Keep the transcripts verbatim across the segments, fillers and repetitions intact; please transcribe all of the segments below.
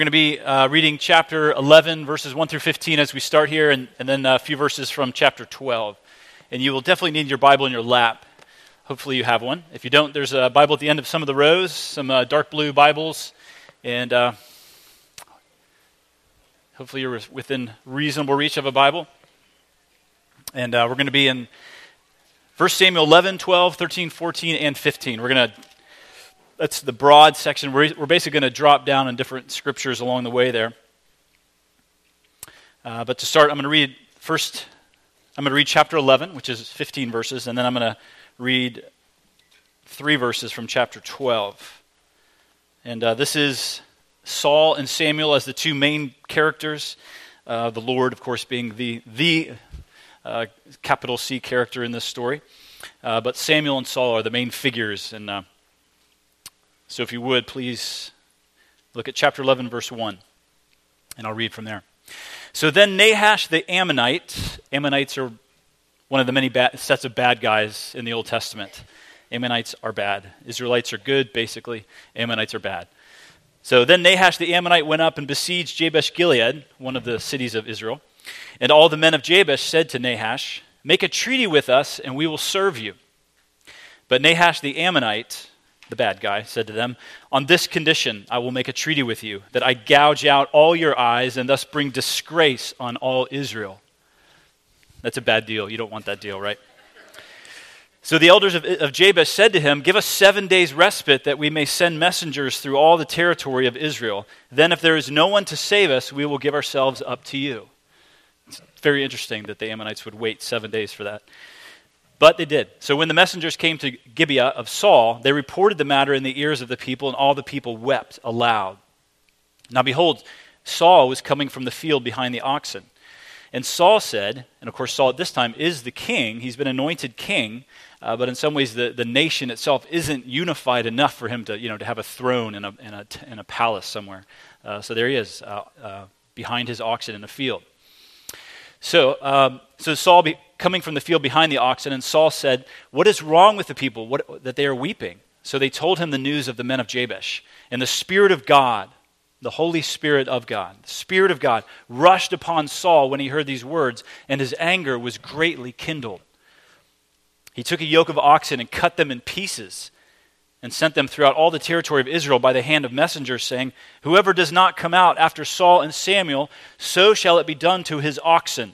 We're going to be uh, reading chapter eleven, verses one through fifteen as we start here, and, and then a few verses from chapter twelve. And you will definitely need your Bible in your lap. Hopefully you have one. If you don't, there's a Bible at the end of some of the rows, some uh, dark blue Bibles, and uh, hopefully you're within reasonable reach of a Bible. And uh, we're going to be in First Samuel eleven, twelve, thirteen, fourteen, and fifteen. We're going to That's the broad section. We're, we're basically going to drop down in different scriptures along the way there. Uh, but to start, I'm going to read first, I'm going to read chapter eleven, which is fifteen verses, and then I'm going to read three verses from chapter twelve. And uh, this is Saul and Samuel as the two main characters. Uh, the Lord, of course, being the, the uh, capital C character in this story. Uh, but Samuel and Saul are the main figures in uh, So if you would, please look at chapter eleven, verse one, and I'll read from there. So then Nahash the Ammonite, Ammonites are one of the many bad, sets of bad guys in the Old Testament. Ammonites are bad. Israelites are good, basically. Ammonites are bad. So then Nahash the Ammonite went up and besieged Jabesh Gilead, one of the cities of Israel. And all the men of Jabesh said to Nahash, "Make a treaty with us, and we will serve you." But Nahash the Ammonite, the bad guy, said to them, "On this condition I will make a treaty with you, that I gouge out all your eyes and thus bring disgrace on all Israel." That's a bad deal. You don't want that deal, right? So the elders of, of Jabesh said to him, "Give us seven days respite that we may send messengers through all the territory of Israel. Then if there is no one to save us, we will give ourselves up to you." It's very interesting that the Ammonites would wait seven days for that. But they did. So when the messengers came to Gibeah of Saul, they reported the matter in the ears of the people, and all the people wept aloud. Now behold, Saul was coming from the field behind the oxen. And Saul said, and of course Saul at this time is the king, he's been anointed king, uh, but in some ways the, the nation itself isn't unified enough for him to, you know, to have a throne in a, in a, in a palace somewhere. Uh, so there he is, uh, uh, behind his oxen in a field. So, um, so Saul be, coming from the field behind the oxen, and Saul said, "What is wrong with the people, what, that they are weeping?" So they told him the news of the men of Jabesh. And the Spirit of God, the Holy Spirit of God, the Spirit of God rushed upon Saul when he heard these words, and his anger was greatly kindled. He took a yoke of oxen and cut them in pieces, and sent them throughout all the territory of Israel by the hand of messengers, saying, "Whoever does not come out after Saul and Samuel, so shall it be done to his oxen."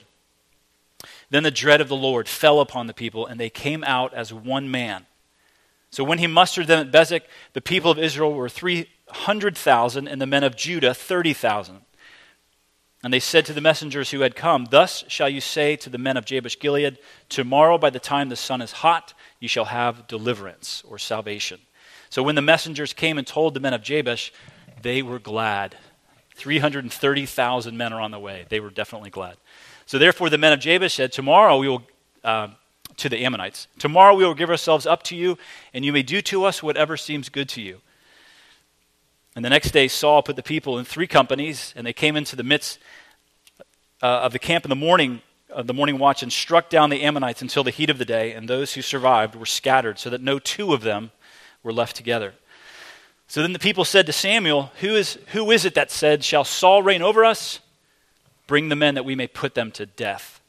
Then the dread of the Lord fell upon the people, and they came out as one man. So when he mustered them at Bezek, the people of Israel were three hundred thousand, and the men of Judah thirty thousand. And they said to the messengers who had come, "Thus shall you say to the men of Jabesh Gilead, tomorrow by the time the sun is hot, you shall have deliverance," or salvation. So when the messengers came and told the men of Jabesh, they were glad. three hundred thirty thousand men are on the way. They were definitely glad. So therefore the men of Jabesh said, "Tomorrow we will," uh, to the Ammonites, "tomorrow we will give ourselves up to you, and you may do to us whatever seems good to you." And the next day Saul put the people in three companies, and they came into the midst uh, of the camp in the morning, of the morning watch, and struck down the Ammonites until the heat of the day, and those who survived were scattered, so that no two of them were left together. So then the people said to Samuel, Who is, who is it that said, 'Shall Saul reign over us?' Bring the men that we may put them to death."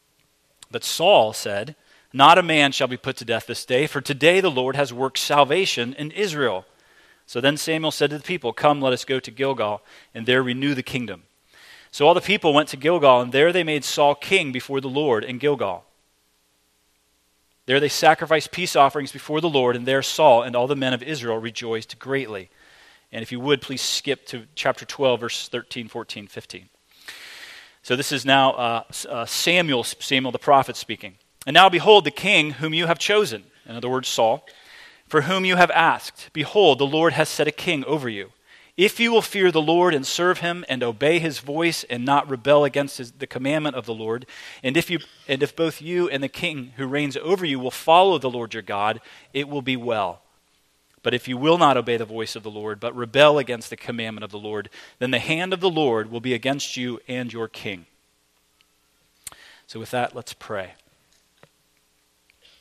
But Saul said, "Not a man shall be put to death this day, for today the Lord has worked salvation in Israel." So then Samuel said to the people, "Come, let us go to Gilgal, and there renew the kingdom." So all the people went to Gilgal, and there they made Saul king before the Lord in Gilgal. There they sacrificed peace offerings before the Lord, and there Saul and all the men of Israel rejoiced greatly. And if you would, please skip to chapter twelve, verses thirteen, fourteen, fifteen. So this is now uh, uh, Samuel, Samuel the prophet speaking. "And now behold the king whom you have chosen," in other words Saul, "for whom you have asked. Behold, the Lord has set a king over you. If you will fear the Lord and serve him and obey his voice and not rebel against his, the commandment of the Lord, and if you and if both you and the king who reigns over you will follow the Lord your God, it will be well. But if you will not obey the voice of the Lord, but rebel against the commandment of the Lord, then the hand of the Lord will be against you and your king." So with that, let's pray.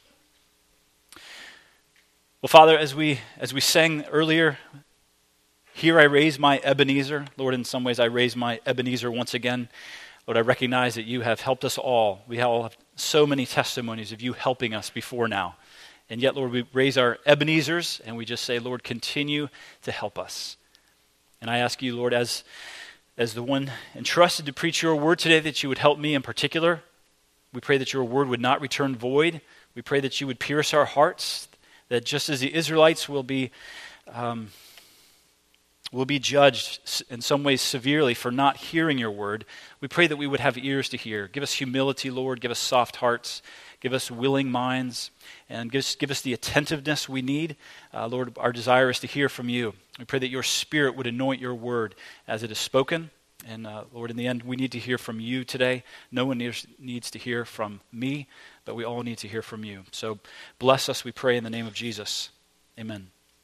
Well, Father, as we as we sang earlier, Here I raise my Ebenezer. Lord, in some ways I raise my Ebenezer once again. Lord, I recognize that you have helped us all. We all have so many testimonies of you helping us before now. And yet, Lord, we raise our Ebenezers and we just say, Lord, continue to help us. And I ask you, Lord, as, as the one entrusted to preach your word today, that you would help me in particular. We pray that your word would not return void. We pray that you would pierce our hearts, that just as the Israelites will be um, will be judged in some ways severely for not hearing your word, we pray that we would have ears to hear. Give us humility, Lord. Give us soft hearts. Give us willing minds. And give us, give us the attentiveness we need. Uh, Lord, our desire is to hear from you. We pray that your Spirit would anoint your word as it is spoken. And uh, Lord, in the end, we need to hear from you today. No one needs, needs to hear from me, but we all need to hear from you. So bless us, we pray, in the name of Jesus. Amen.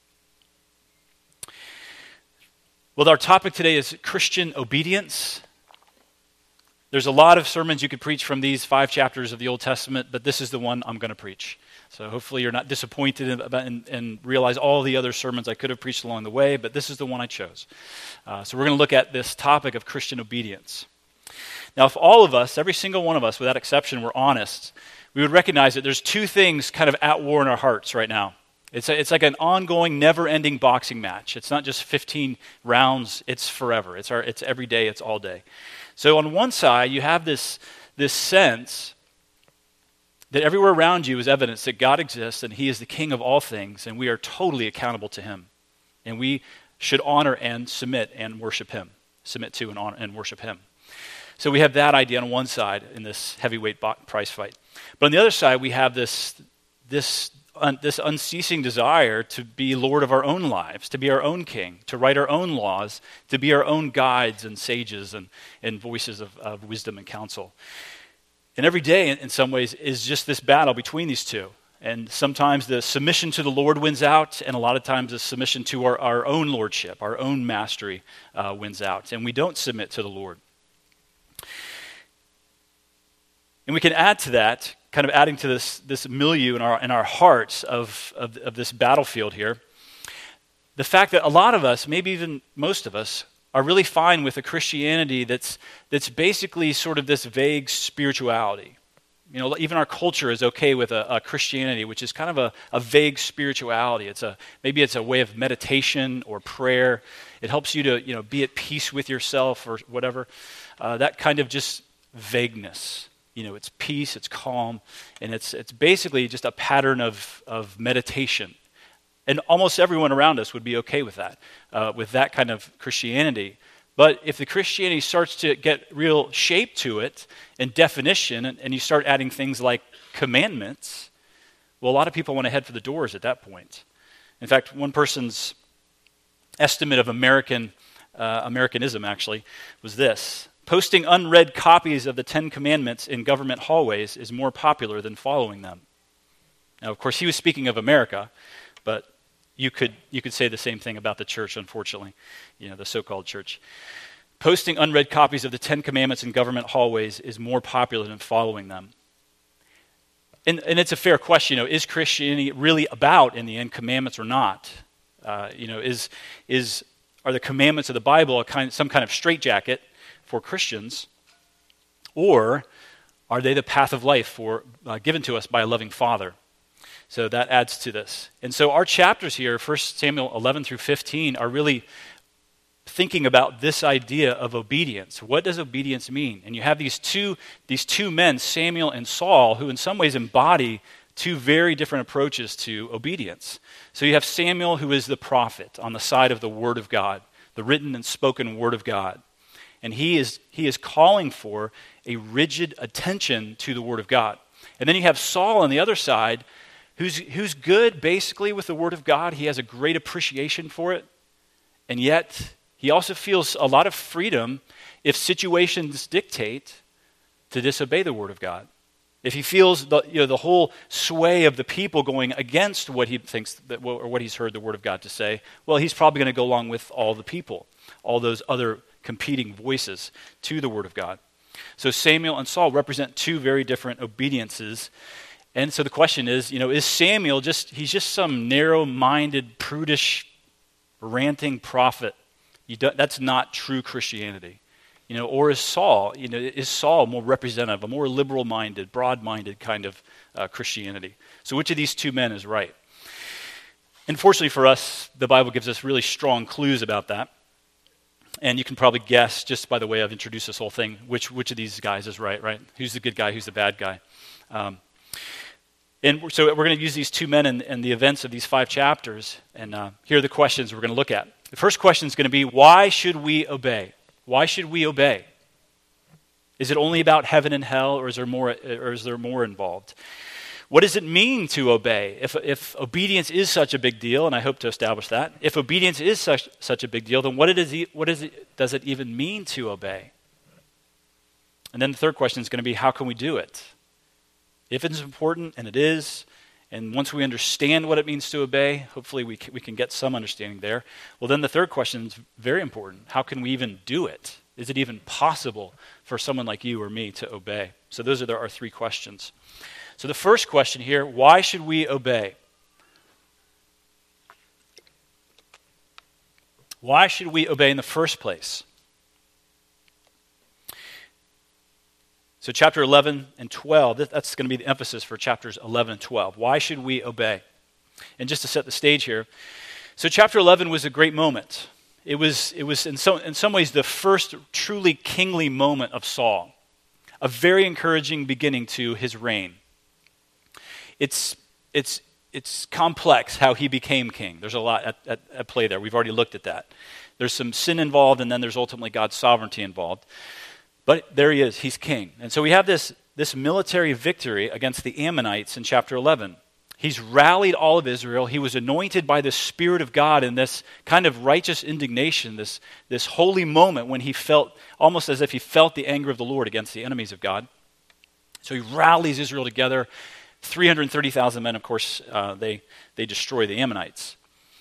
Well, our topic today is Christian obedience. There's a lot of sermons you could preach from these five chapters of the Old Testament, but this is the one I'm going to preach. So hopefully you're not disappointed and, and realize all the other sermons I could have preached along the way, but this is the one I chose. Uh, so we're going to look at this topic of Christian obedience. Now, if all of us, every single one of us, without exception, were honest, we would recognize that there's two things kind of at war in our hearts right now. It's a, it's like an ongoing, never-ending boxing match. It's not just fifteen rounds. It's forever. It's our, it's every day. It's all day. So on one side, you have this, this sense that everywhere around you is evidence that God exists and he is the king of all things, and we are totally accountable to him. And we should honor and submit and worship him, submit to and honor and worship him. So we have that idea on one side in this heavyweight bo- prize fight. But on the other side, we have this, this, un, this unceasing desire to be Lord of our own lives, to be our own king, to write our own laws, to be our own guides and sages and, and voices of, of wisdom and counsel. And every day, in, in some ways, is just this battle between these two. And sometimes the submission to the Lord wins out, and a lot of times the submission to our, our own lordship, our own mastery uh, wins out. And we don't submit to the Lord. And we can add to that, kind of adding to this, this milieu in our, in our hearts of, of, of this battlefield here, the fact that a lot of us, maybe even most of us, are really fine with a Christianity that's that's basically sort of this vague spirituality. You know, even our culture is okay with a, a Christianity, which is kind of a, a vague spirituality. It's a maybe it's a way of meditation or prayer. It helps you to, you know, be at peace with yourself or whatever. Uh, that kind of just vagueness. You know, it's peace, it's calm, and it's it's basically just a pattern of of meditation. And almost everyone around us would be okay with that, uh, with that kind of Christianity. But if the Christianity starts to get real shape to it and definition, and, and you start adding things like commandments, well, a lot of people want to head for the doors at that point. In fact, one person's estimate of American uh, Americanism, actually, was this: posting unread copies of the Ten Commandments in government hallways is more popular than following them. Now, of course, he was speaking of America, but You could you could say the same thing about the church, unfortunately, you know, the so-called church. Posting unread copies of the Ten Commandments in government hallways is more popular than following them. And, and it's a fair question, you know, is Christianity really about, in the end, commandments or not? Uh, you know, is is are the commandments of the Bible a kind, some kind of straitjacket for Christians, or are they the path of life for uh, given to us by a loving Father? So that adds to this. And so our chapters here, First Samuel eleven through fifteen, are really thinking about this idea of obedience. What does obedience mean? And you have these two, these two men, Samuel and Saul, who in some ways embody two very different approaches to obedience. So you have Samuel, who is the prophet on the side of the Word of God, the written and spoken Word of God. And he is, he is calling for a rigid attention to the Word of God. And then you have Saul on the other side, Who's, who's good, basically, with the Word of God. He has a great appreciation for it. And yet, he also feels a lot of freedom if situations dictate to disobey the Word of God. If he feels the, you know, the whole sway of the people going against what he thinks, that, or what he's heard the Word of God to say, well, he's probably going to go along with all the people, all those other competing voices to the Word of God. So Samuel and Saul represent two very different obediences. And so the question is, you know, is Samuel just, he's just some narrow-minded, prudish, ranting prophet, You don't, that's not true Christianity. You know, or is Saul, you know, is Saul more representative, a more liberal-minded, broad-minded kind of uh, Christianity? So which of these two men is right? Unfortunately for us, the Bible gives us really strong clues about that. And you can probably guess, just by the way I've introduced this whole thing, which which of these guys is right, right? Who's the good guy, who's the bad guy? Um, and so we're going to use these two men and, and the events of these five chapters, and uh, here are the questions we're going to look at. The first question is going to be, why should we obey? Why should we obey? Is it only about heaven and hell, or is there more, or is there more involved? What does it mean to obey? If, if obedience is such a big deal, and I hope to establish that, if obedience is such, such a big deal, then what, it is, what is it, does it even mean to obey? And then the third question is going to be, how can we do it? If it's important, and it is, and once we understand what it means to obey, hopefully we can, we can get some understanding there. Well, then the third question is very important. How can we even do it? Is it even possible for someone like you or me to obey? So those are the, our three questions. So the first question here, why should we obey? Why should we obey in the first place? So chapter eleven and twelve, that's going to be the emphasis for chapters eleven and twelve. Why should we obey? And just to set the stage here, so chapter eleven was a great moment. It was, it was in some, in some ways the first truly kingly moment of Saul, a very encouraging beginning to his reign. It's, it's, it's complex how he became king. There's a lot at, at, at play there. We've already looked at that. There's some sin involved, and then there's ultimately God's sovereignty involved. But there he is. He's king. And so we have this, this military victory against the Ammonites in chapter eleven. He's rallied all of Israel. He was anointed by the Spirit of God in this kind of righteous indignation, this, this holy moment when he felt, almost as if he felt the anger of the Lord against the enemies of God. So he rallies Israel together. three hundred thirty thousand men, of course, uh, they, they destroy the Ammonites.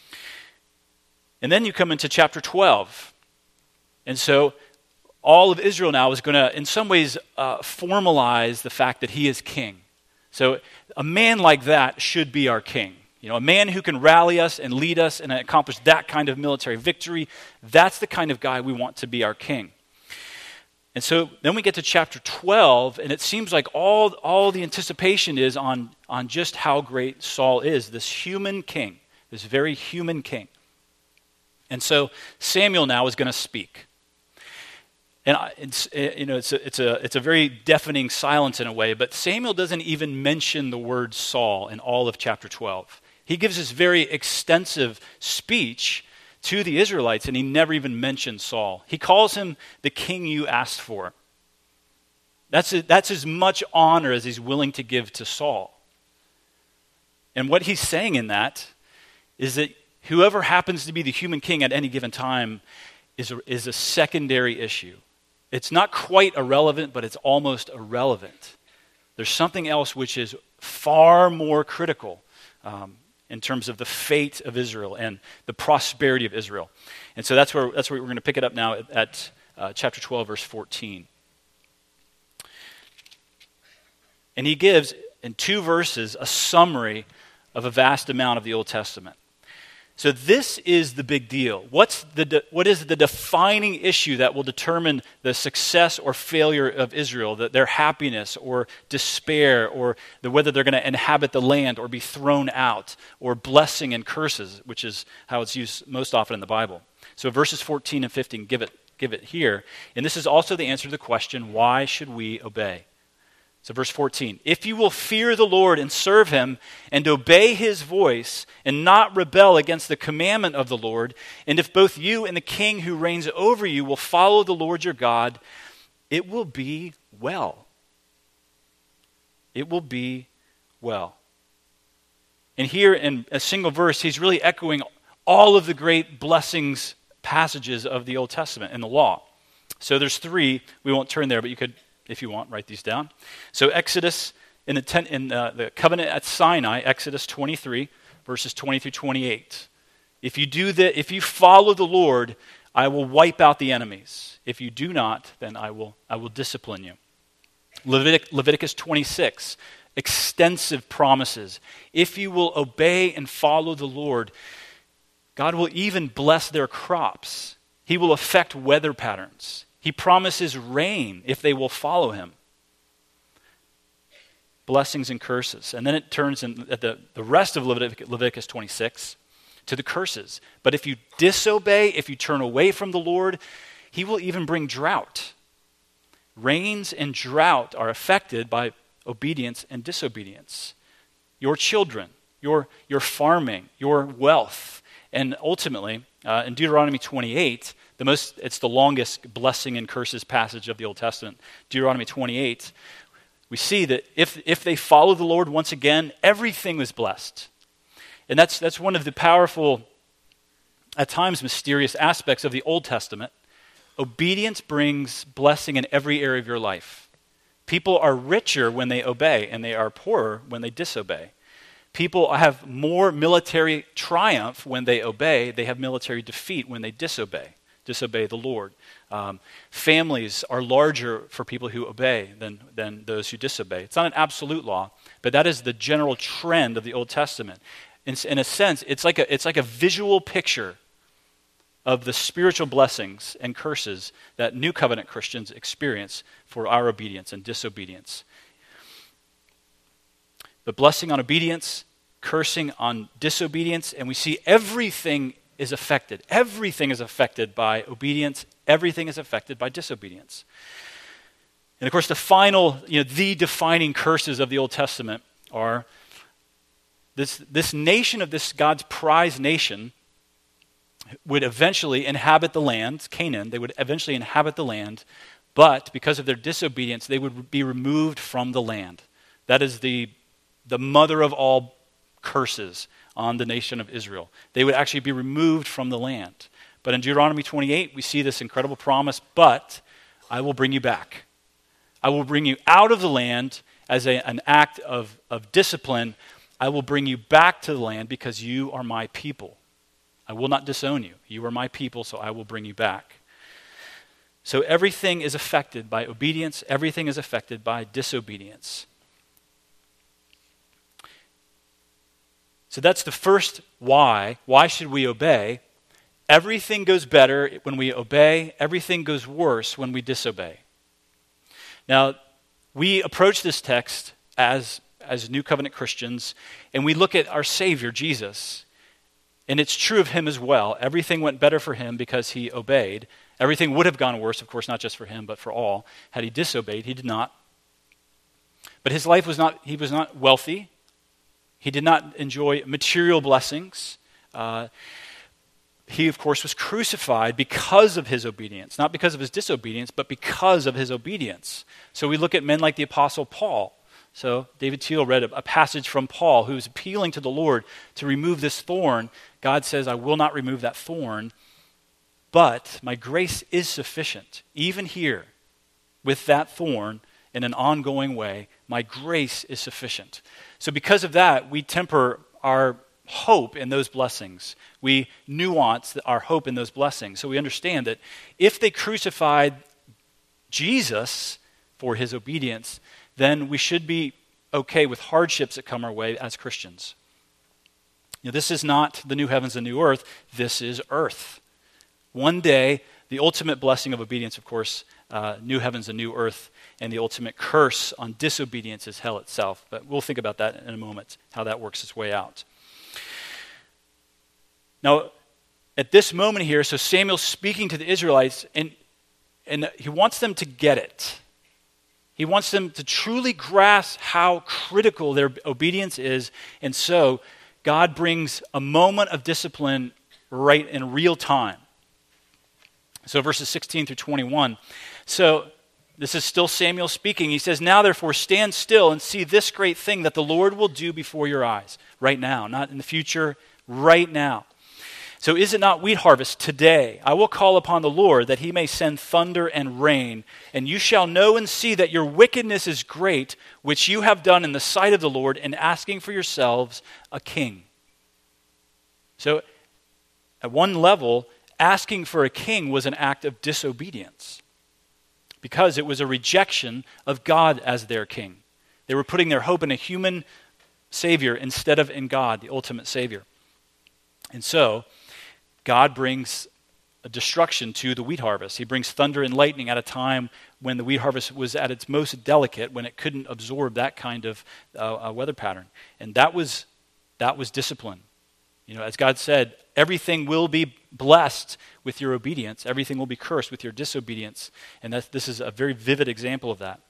And then you come into chapter twelve. And so all of Israel now is going to, in some ways, uh, formalize the fact that he is king. So a man like that should be our king. You know, a man who can rally us and lead us and accomplish that kind of military victory, that's the kind of guy we want to be our king. And so then we get to chapter twelve, and it seems like all, all the anticipation is on, on just how great Saul is, this human king, this very human king. And so Samuel now is going to speak. And it's, you know, it's a, it's a, it's a very deafening silence in a way, but Samuel doesn't even mention the word Saul in all of chapter twelve. He gives this very extensive speech to the Israelites, and he never even mentions Saul. He calls him the king you asked for. That's, a, that's as much honor as he's willing to give to Saul. And what he's saying in that is that whoever happens to be the human king at any given time is a, is a secondary issue. It's not quite irrelevant, but it's almost irrelevant. There's something else which is far more critical um, in terms of the fate of Israel and the prosperity of Israel. And so that's where that's where we're going to pick it up now at, at uh, chapter twelve, verse fourteen. And he gives, in two verses, a summary of a vast amount of the Old Testament. So this is the big deal. What's the de- what is the defining issue that will determine the success or failure of Israel, that their happiness or despair, or the, whether they're going to inhabit the land or be thrown out, or blessing and curses, which is how it's used most often in the Bible. So verses fourteen and fifteen give it, give it here. And this is also the answer to the question, why should we obey? So verse fourteen, if you will fear the Lord and serve him and obey his voice and not rebel against the commandment of the Lord, and if both you and the king who reigns over you will follow the Lord your God, it will be well. It will be well. And here in a single verse, he's really echoing all of the great blessings passages of the Old Testament and the law. So there's three. We won't turn there, but you could, if you want, write these down. So Exodus, in the, ten, in, uh, the covenant at Sinai, Exodus twenty-three, verses twenty through twenty-eight. If you do that, if you follow the Lord, I will wipe out the enemies. If you do not, then I will I will discipline you. Levitic, Leviticus twenty-six, extensive promises. If you will obey and follow the Lord, God will even bless their crops. He will affect weather patterns. He promises rain if they will follow him. Blessings and curses. And then it turns in at the, the rest of Leviticus, Leviticus twenty-six to the curses. But if you disobey, if you turn away from the Lord, he will even bring drought. Rains and drought are affected by obedience and disobedience. Your children, your, your farming, your wealth, and ultimately, uh, in Deuteronomy twenty-eight, the most it's the longest blessing and curses passage of the Old Testament. Deuteronomy twenty-eight, we see that if if they follow the Lord once again, everything was blessed. And that's that's one of the powerful, at times mysterious aspects of the Old Testament. Obedience brings blessing in every area of your life. People are richer when they obey, and they are poorer when they disobey. People have more military triumph when they obey. They have military defeat when they disobey, disobey the Lord. Um, families are larger for people who obey than, than those who disobey. It's not an absolute law, but that is the general trend of the Old Testament. In, in a sense, it's like a, it's like a visual picture of the spiritual blessings and curses that New Covenant Christians experience for our obedience and disobedience. But blessing on obedience, cursing on disobedience, and we see everything is affected. Everything is affected by obedience. Everything is affected by disobedience. And of course, the final, you know, the defining curses of the Old Testament are this, this nation of this God's prized nation would eventually inhabit the land, Canaan. They would eventually inhabit the land, but because of their disobedience, they would be removed from the land. That is the the mother of all curses on the nation of Israel. They would actually be removed from the land. But in Deuteronomy twenty-eight, we see this incredible promise, but I will bring you back. I will bring you out of the land as a, an act of, of discipline. I will bring you back to the land because you are my people. I will not disown you. You are my people, so I will bring you back. So everything is affected by obedience. Everything is affected by disobedience. So that's the first why. Why should we obey? Everything goes better when we obey. Everything goes worse when we disobey. Now, we approach this text as, as New Covenant Christians, and we look at our Savior, Jesus. And it's true of him as well. Everything went better for him because he obeyed. Everything would have gone worse, of course, not just for him, but for all. Had he disobeyed, he did not. But his life was not, he was not wealthy. He did not enjoy material blessings. Uh, he, of course, was crucified because of his obedience. Not because of his disobedience, but because of his obedience. So we look at men like the Apostle Paul. So David Teal read a, a passage from Paul who's appealing to the Lord to remove this thorn. God says, I will not remove that thorn, but my grace is sufficient. Even here, with that thorn, in an ongoing way, my grace is sufficient. So because of that, we temper our hope in those blessings. We nuance our hope in those blessings. So we understand that if they crucified Jesus for his obedience, then we should be okay with hardships that come our way as Christians. You know, this is not the new heavens and new earth. This is earth. One day, the ultimate blessing of obedience, of course, uh, new heavens and new earth, and the ultimate curse on disobedience is hell itself. But we'll think about that in a moment, how that works its way out. Now, at this moment here, so Samuel's speaking to the Israelites, and, and he wants them to get it. He wants them to truly grasp how critical their obedience is, and so God brings a moment of discipline right in real time. So verses sixteen through twenty-one. So this is still Samuel speaking. He says, now therefore stand still and see this great thing that the Lord will do before your eyes. Right now, not in the future, right now. So is it not wheat harvest today? I will call upon the Lord that he may send thunder and rain, and you shall know and see that your wickedness is great, which you have done in the sight of the Lord in asking for yourselves a king. So at one level, asking for a king was an act of disobedience because it was a rejection of God as their king. They were putting their hope in a human savior instead of in God, the ultimate savior. And so, God brings a destruction to the wheat harvest. He brings thunder and lightning at a time when the wheat harvest was at its most delicate, when it couldn't absorb that kind of uh, weather pattern. And that was that was discipline. You know, as God said, everything will be blessed with your obedience. Everything will be cursed with your disobedience. And that, this is a very vivid example of that.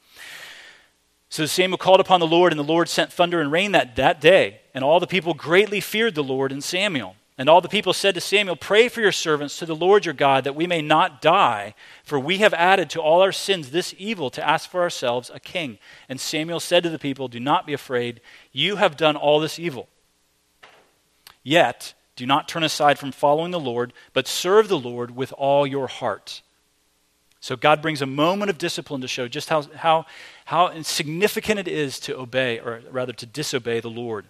So Samuel called upon the Lord, and the Lord sent thunder and rain that, that day. And all the people greatly feared the Lord and Samuel. And all the people said to Samuel, "Pray for your servants to the Lord your God, that we may not die, for we have added to all our sins this evil to ask for ourselves a king." And Samuel said to the people, "Do not be afraid. You have done all this evil. Yet do not turn aside from following the Lord, but serve the Lord with all your heart." So God brings a moment of discipline to show just how, how, how significant it is to obey, or rather to disobey the Lord.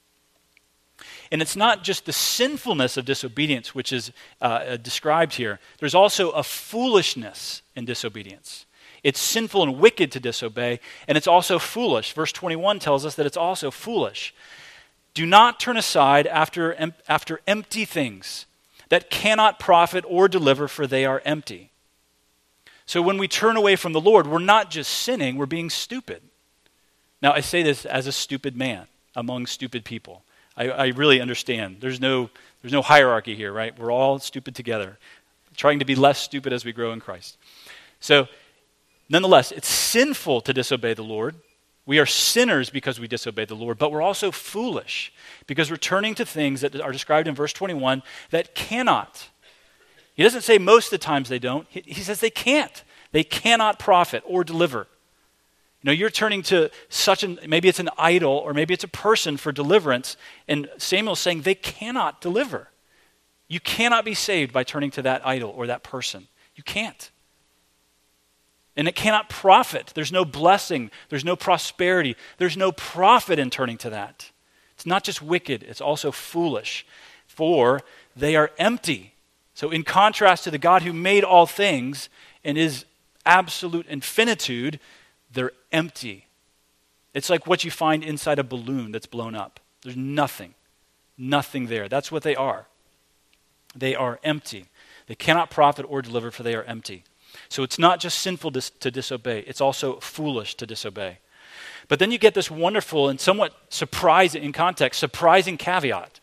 And it's not just the sinfulness of disobedience which is uh, described here. There's also a foolishness in disobedience. It's sinful and wicked to disobey, and it's also foolish. Verse twenty-one tells us that it's also foolish. Do not turn aside after, em- after empty things that cannot profit or deliver, for they are empty. So when we turn away from the Lord, we're not just sinning, we're being stupid. Now, I say this as a stupid man among stupid people. I, I really understand. There's no, there's no hierarchy here, right? We're all stupid together, trying to be less stupid as we grow in Christ. So, nonetheless, it's sinful to disobey the Lord. We are sinners because we disobey the Lord, but we're also foolish because we're turning to things that are described in verse twenty-one that cannot. He doesn't say most of the times they don't. He, he says they can't. They cannot profit or deliver. You know, you're turning to such an, maybe it's an idol or maybe it's a person for deliverance, and Samuel's saying they cannot deliver. You cannot be saved by turning to that idol or that person. You can't. And it cannot profit. There's no blessing. There's no prosperity. There's no profit in turning to that. It's not just wicked, it's also foolish, for they are empty. So in contrast to the God who made all things and is absolute infinitude, they're empty. It's like what you find inside a balloon that's blown up. There's nothing, nothing there. That's what they are. They are empty. They cannot profit or deliver, for they are empty. So it's not just sinful dis- to disobey, it's also foolish to disobey. But then you get this wonderful and somewhat surprising, in context, surprising caveat.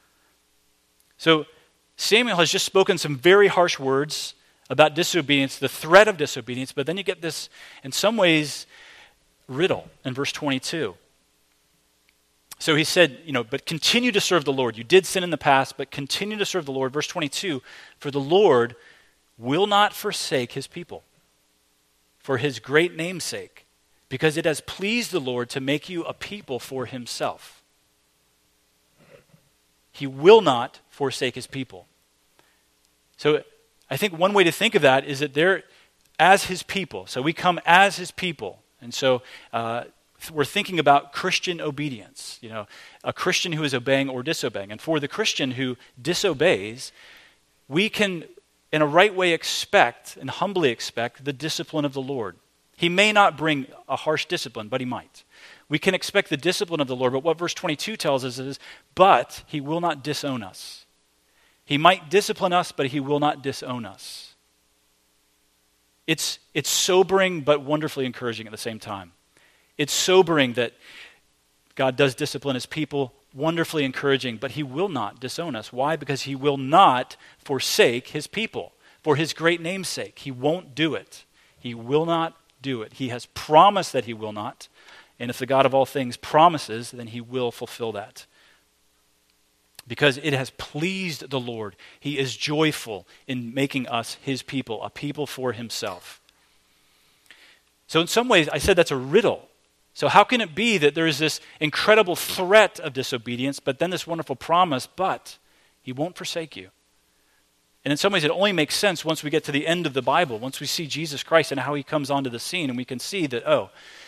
So Samuel has just spoken some very harsh words about disobedience, the threat of disobedience, but then you get this, in some ways, riddle in verse twenty-two. So he said, you know, but continue to serve the Lord. You did sin in the past, but continue to serve the Lord. Verse twenty-two, for the Lord will not forsake his people for his great name's sake, because it has pleased the Lord to make you a people for himself. He will not forsake his people. So I think one way to think of that is that they're as his people. So we come as his people. And so uh, we're thinking about Christian obedience, you know, a Christian who is obeying or disobeying. And for the Christian who disobeys, we can, in a right way, expect and humbly expect the discipline of the Lord. He may not bring a harsh discipline, but he might. We can expect the discipline of the Lord, but what verse twenty-two tells us is, but he will not disown us. He might discipline us, but he will not disown us. It's, it's sobering, but wonderfully encouraging at the same time. It's sobering that God does discipline his people, wonderfully encouraging, but he will not disown us. Why? Because he will not forsake his people for his great name's sake. He won't do it. He will not do it. He has promised that he will not. And if the God of all things promises, then he will fulfill that. Because it has pleased the Lord. He is joyful in making us his people, a people for himself. So in some ways, I said that's a riddle. So how can it be that there is this incredible threat of disobedience, but then this wonderful promise, but he won't forsake you? And in some ways, it only makes sense once we get to the end of the Bible, once we see Jesus Christ and how he comes onto the scene, and we can see that, oh,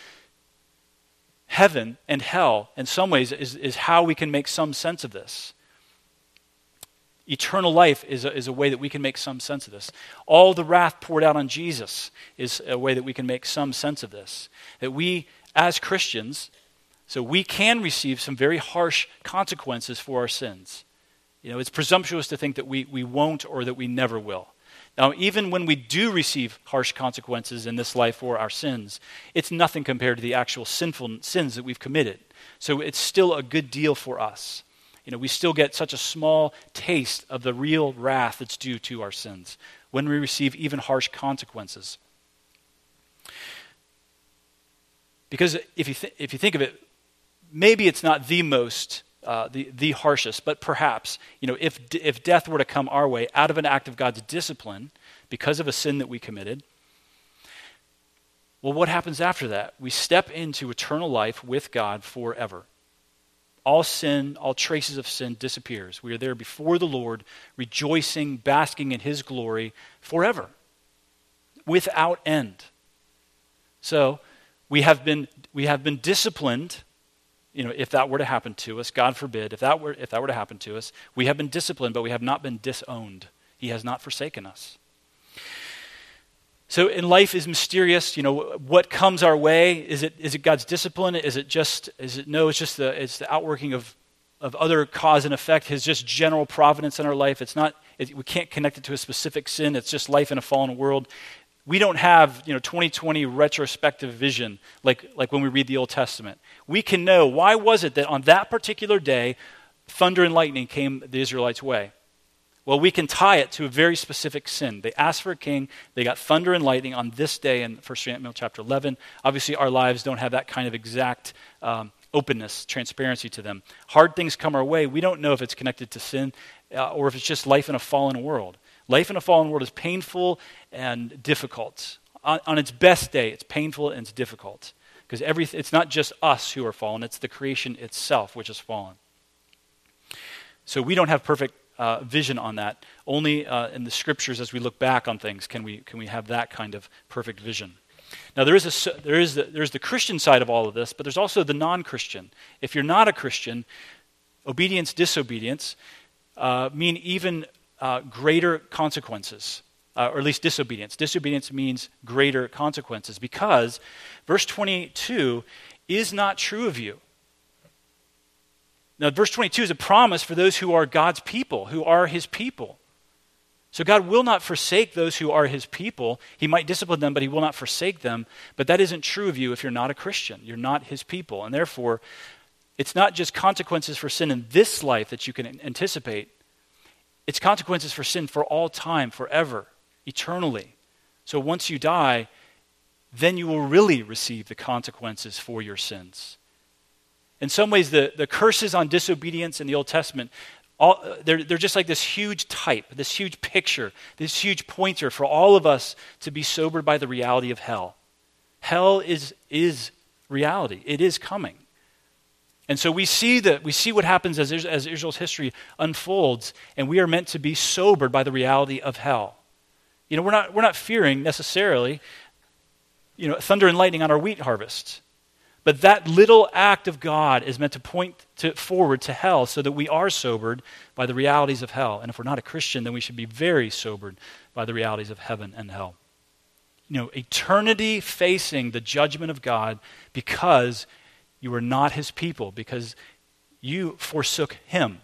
heaven and hell, in some ways, is, is how we can make some sense of this. Eternal life is a, is a way that we can make some sense of this. All the wrath poured out on Jesus is a way that we can make some sense of this. That we, as Christians, so we can receive some very harsh consequences for our sins. You know, it's presumptuous to think that we, we won't or that we never will. Now, even when we do receive harsh consequences in this life for our sins, it's nothing compared to the actual sinful sins that we've committed. So it's still a good deal for us. You know, we still get such a small taste of the real wrath that's due to our sins when we receive even harsh consequences. Because if you th- if you think of it, maybe it's not the most Uh, the, the harshest, but perhaps, you know, if if death were to come our way out of an act of God's discipline because of a sin that we committed, well, what happens after that? We step into eternal life with God forever. All sin, all traces of sin disappears. We are there before the Lord, rejoicing, basking in his glory forever, without end. So we have been we have been disciplined. You know, if that were to happen to us, God forbid, if that were if that were to happen to us, we have been disciplined, but we have not been disowned. He has not forsaken us. So, in life is mysterious. You know, what comes our way? Is it is it God's discipline? Is it just? Is it no? It's just the it's the outworking of of other cause and effect. His just general providence in our life. It's not. It, we can't connect it to a specific sin. It's just life in a fallen world. We don't have, you know, twenty twenty retrospective vision like, like when we read the Old Testament. We can know, why was it that on that particular day, thunder and lightning came the Israelites' way? Well, we can tie it to a very specific sin. They asked for a king. They got thunder and lightning on this day in First Samuel chapter eleven. Obviously, our lives don't have that kind of exact um, openness, transparency to them. Hard things come our way. We don't know if it's connected to sin uh, or if it's just life in a fallen world. Life in a fallen world is painful and difficult. On, on its best day, it's painful and it's difficult. Because everything, it's not just us who are fallen, it's the creation itself which is fallen. So we don't have perfect uh, vision on that. Only uh, in the scriptures, as we look back on things, can we can we have that kind of perfect vision. Now there is a there is the, there's the Christian side of all of this, but there's also the non-Christian. If you're not a Christian, obedience, disobedience uh, mean even Uh, greater consequences, uh, or at least disobedience. Disobedience means greater consequences because verse twenty-two is not true of you. Now, verse twenty-two is a promise for those who are God's people, who are his people. So God will not forsake those who are his people. He might discipline them, but he will not forsake them. But that isn't true of you if you're not a Christian. You're not his people. And therefore, it's not just consequences for sin in this life that you can anticipate. It's consequences for sin for all time, forever, eternally. So once you die, then you will really receive the consequences for your sins. In some ways, the, the curses on disobedience in the Old Testament, all, they're, they're just like this huge type, this huge picture, this huge pointer for all of us to be sobered by the reality of hell. Hell is, is reality. It is coming. And so we see that we see what happens as, as Israel's history unfolds, and we are meant to be sobered by the reality of hell. You know, we're not we're not fearing necessarily, you know, thunder and lightning on our wheat harvest, but that little act of God is meant to point to, forward to hell, so that we are sobered by the realities of hell. And if we're not a Christian, then we should be very sobered by the realities of heaven and hell. You know, eternity facing the judgment of God because you are not his people, because you forsook him.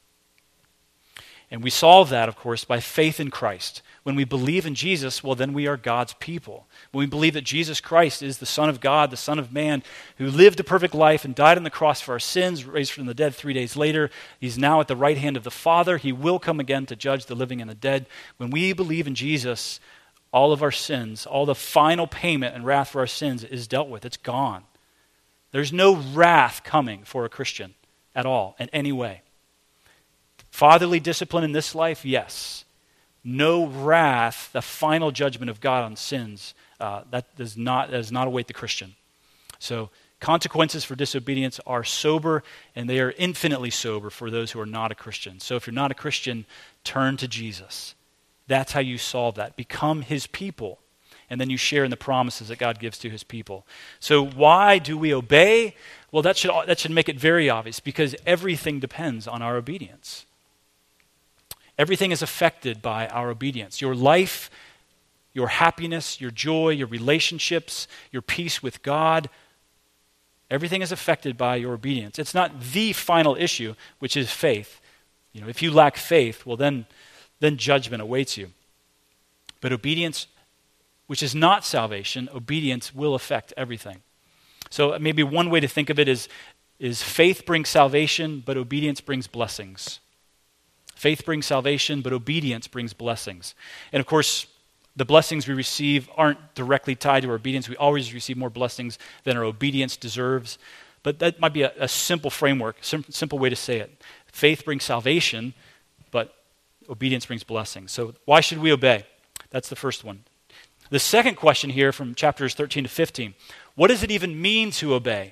And we solve that, of course, by faith in Christ. When we believe in Jesus, well, then we are God's people. When we believe that Jesus Christ is the Son of God, the Son of Man, who lived a perfect life and died on the cross for our sins, raised from the dead three days later. He's now at the right hand of the Father. He will come again to judge the living and the dead. When we believe in Jesus, all of our sins, all the final payment and wrath for our sins is dealt with. It's gone. There's no wrath coming for a Christian at all, in any way. Fatherly discipline in this life, yes. No wrath, the final judgment of God on sins, uh, that does not that does not await the Christian. So consequences for disobedience are sober, and they are infinitely sober for those who are not a Christian. So if you're not a Christian, turn to Jesus. That's how you solve that. Become his people. And then you share in the promises that God gives to his people. So why do we obey? Well, that should that should make it very obvious, because everything depends on our obedience. Everything is affected by our obedience. Your life, your happiness, your joy, your relationships, your peace with God, everything is affected by your obedience. It's not the final issue, which is faith. You know, if you lack faith, well then, then judgment awaits you. But obedience, which is not salvation, obedience will affect everything. So maybe one way to think of it is, is faith brings salvation, but obedience brings blessings. Faith brings salvation, but obedience brings blessings. And of course, the blessings we receive aren't directly tied to our obedience. We always receive more blessings than our obedience deserves. But that might be a, a simple framework, sim- simple way to say it. Faith brings salvation, but obedience brings blessings. So why should we obey? That's the first one. The second question here from chapters thirteen to fifteen, what does it even mean to obey?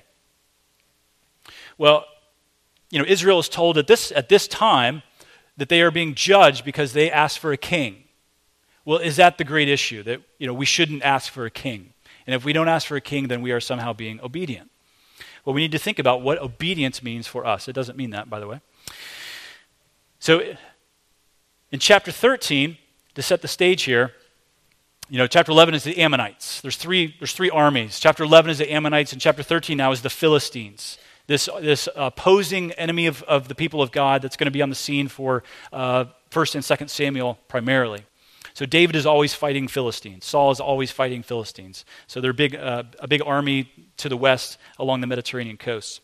Well, you know, Israel is told at this, at this time that they are being judged because they asked for a king. Well, is that the great issue, that, you know, we shouldn't ask for a king? And if we don't ask for a king, then we are somehow being obedient. Well, we need to think about what obedience means for us. It doesn't mean that, by the way. So in chapter thirteen, to set the stage here, you know, chapter eleven is the Ammonites. There's three, there's three armies. Chapter eleven is the Ammonites, and chapter thirteen now is the Philistines. This, this opposing enemy of, of the people of God that's going to be on the scene for uh, First and Second Samuel primarily. So David is always fighting Philistines. Saul is always fighting Philistines. So they're big, uh, a big army to the west along the Mediterranean coast.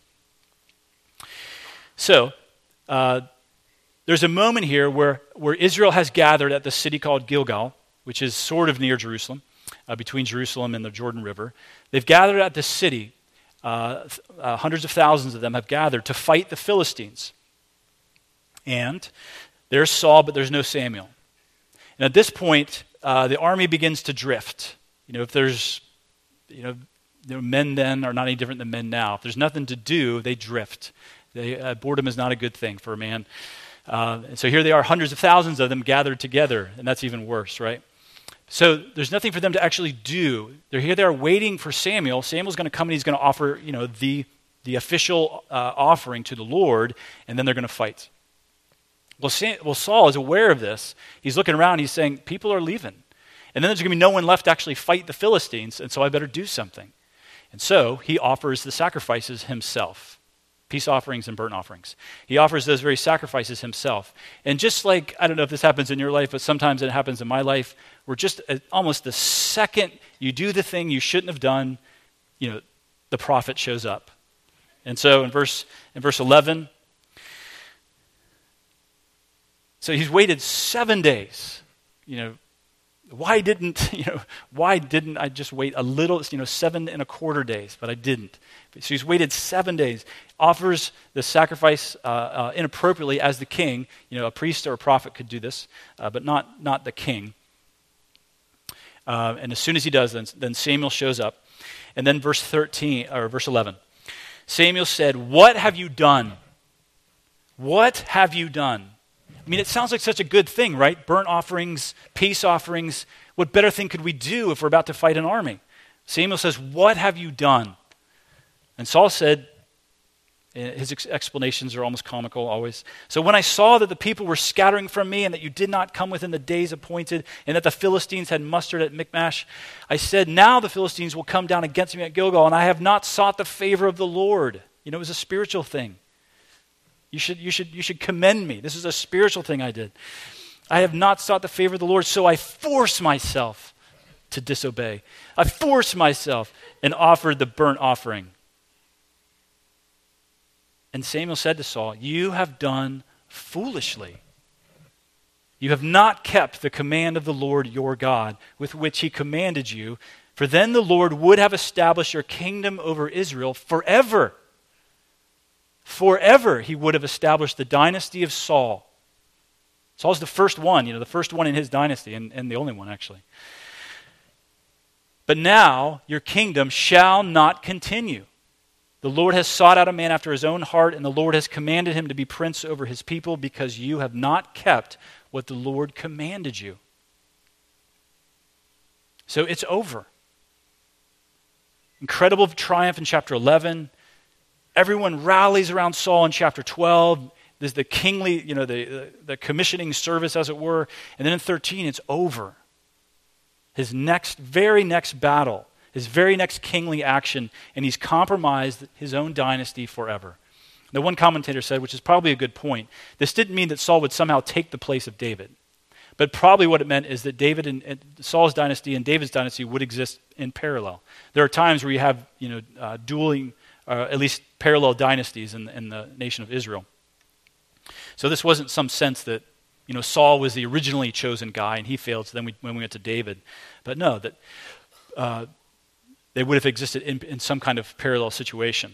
So uh, there's a moment here where, where Israel has gathered at the city called Gilgal, which is sort of near Jerusalem, uh, between Jerusalem and the Jordan River. They've gathered at this city. Uh, uh, hundreds of thousands of them have gathered to fight the Philistines. And there's Saul, but there's no Samuel. And at this point, uh, the army begins to drift. You know, if there's, you know, you know, men then are not any different than men now. If there's nothing to do, they drift. They, uh, boredom is not a good thing for a man. Uh, and so here they are, hundreds of thousands of them gathered together, and that's even worse, right? So there's nothing for them to actually do. They're here, they're waiting for Samuel. Samuel's going to come and he's going to offer, you know, the, the official uh, offering to the Lord, and then they're going to fight. Well, Sam, well, Saul is aware of this. He's looking around, he's saying, people are leaving. And then there's going to be no one left to actually fight the Philistines, and so I better do something. And so he offers the sacrifices himself. Peace offerings and burnt offerings. He offers those very sacrifices himself. And just like, I don't know if this happens in your life, but sometimes it happens in my life, where just uh, almost the second you do the thing you shouldn't have done, you know, the prophet shows up. And so in verse in verse eleven, so he's waited seven days. You know, why didn't, you know, why didn't I just wait a little, you know, seven and a quarter days, but I didn't. So he's waited seven days, offers the sacrifice uh, uh, inappropriately as the king. You know, a priest or a prophet could do this, uh, but not, not the king. Uh, and as soon as he does, then, then Samuel shows up. And then verse thirteen, or verse eleven, Samuel said, "What have you done? What have you done?" I mean, it sounds like such a good thing, right? Burnt offerings, peace offerings. What better thing could we do if we're about to fight an army? Samuel says, "What have you done?" And Saul said, his ex- explanations are almost comical always. "So when I saw that the people were scattering from me and that you did not come within the days appointed and that the Philistines had mustered at Michmash, I said, now the Philistines will come down against me at Gilgal, and I have not sought the favor of the Lord." You know, it was a spiritual thing. You should, you should, you should commend me. This is a spiritual thing I did. "I have not sought the favor of the Lord, so I force myself to disobey. I forced myself and offered the burnt offering." And Samuel said to Saul, "You have done foolishly. You have not kept the command of the Lord your God, with which he commanded you, for then the Lord would have established your kingdom over Israel forever. Forever he would have established the dynasty of Saul." Saul's the first one, you know, the first one in his dynasty, and, and the only one actually. "But now your kingdom shall not continue. The Lord has sought out a man after his own heart, and the Lord has commanded him to be prince over his people, because you have not kept what the Lord commanded you." So it's over. Incredible triumph in chapter eleven. Everyone rallies around Saul in chapter twelve. There's the kingly, you know, the, the, the commissioning service, as it were. And then in thirteen, it's over. His next, very next battle, his very next kingly action, and he's compromised his own dynasty forever. The one commentator said, which is probably a good point, this didn't mean that Saul would somehow take the place of David, But probably what it meant is that David and, and Saul's dynasty and David's dynasty would exist in parallel. There are times where you have, you know, uh, dueling, uh, at least parallel dynasties in, in the nation of Israel. So this wasn't some sense that, you know, Saul was the originally chosen guy and he failed, so then we, when we went to David. But no, that uh, they would have existed in, in some kind of parallel situation.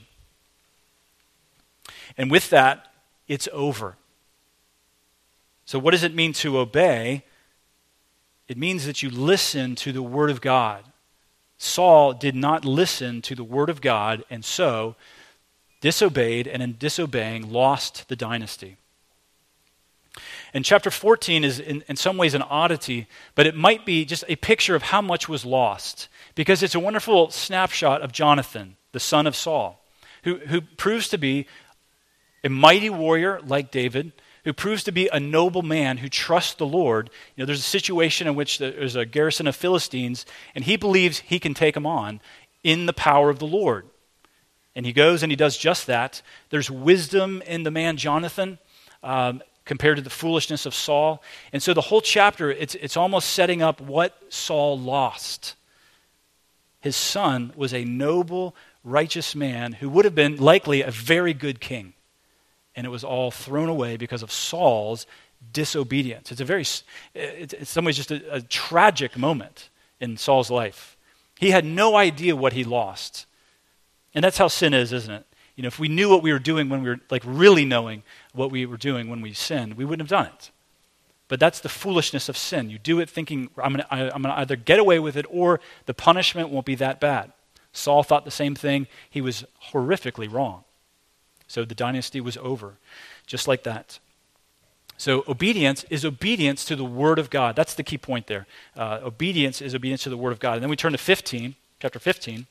And with that, it's over. So what does it mean to obey? It means that you listen to the word of God. Saul did not listen to the word of God, and so disobeyed, and in disobeying lost the dynasty. And chapter fourteen is in, in some ways an oddity, but it might be just a picture of how much was lost, because it's a wonderful snapshot of Jonathan, the son of Saul, who, who proves to be a mighty warrior like David, who proves to be a noble man who trusts the Lord. You know, there's a situation in which there's a garrison of Philistines, and he believes he can take them on in the power of the Lord. And he goes and he does just that. There's wisdom in the man Jonathan um, compared to the foolishness of Saul. And so the whole chapter, it's, it's almost setting up what Saul lost. His son was a noble, righteous man who would have been likely a very good king. And it was all thrown away because of Saul's disobedience. It's a very, it's in some ways just a, a tragic moment in Saul's life. He had no idea what he lost. And that's how sin is, isn't it? You know, if we knew what we were doing when we were, like really knowing what we were doing when we sinned, we wouldn't have done it. But that's the foolishness of sin. You do it thinking, I'm going to I'm going to either get away with it or the punishment won't be that bad. Saul thought the same thing. He was horrifically wrong. So the dynasty was over, just like that. So obedience is obedience to the word of God. That's the key point there. Uh, obedience is obedience to the word of God. And then we turn to fifteen, chapter fifteen.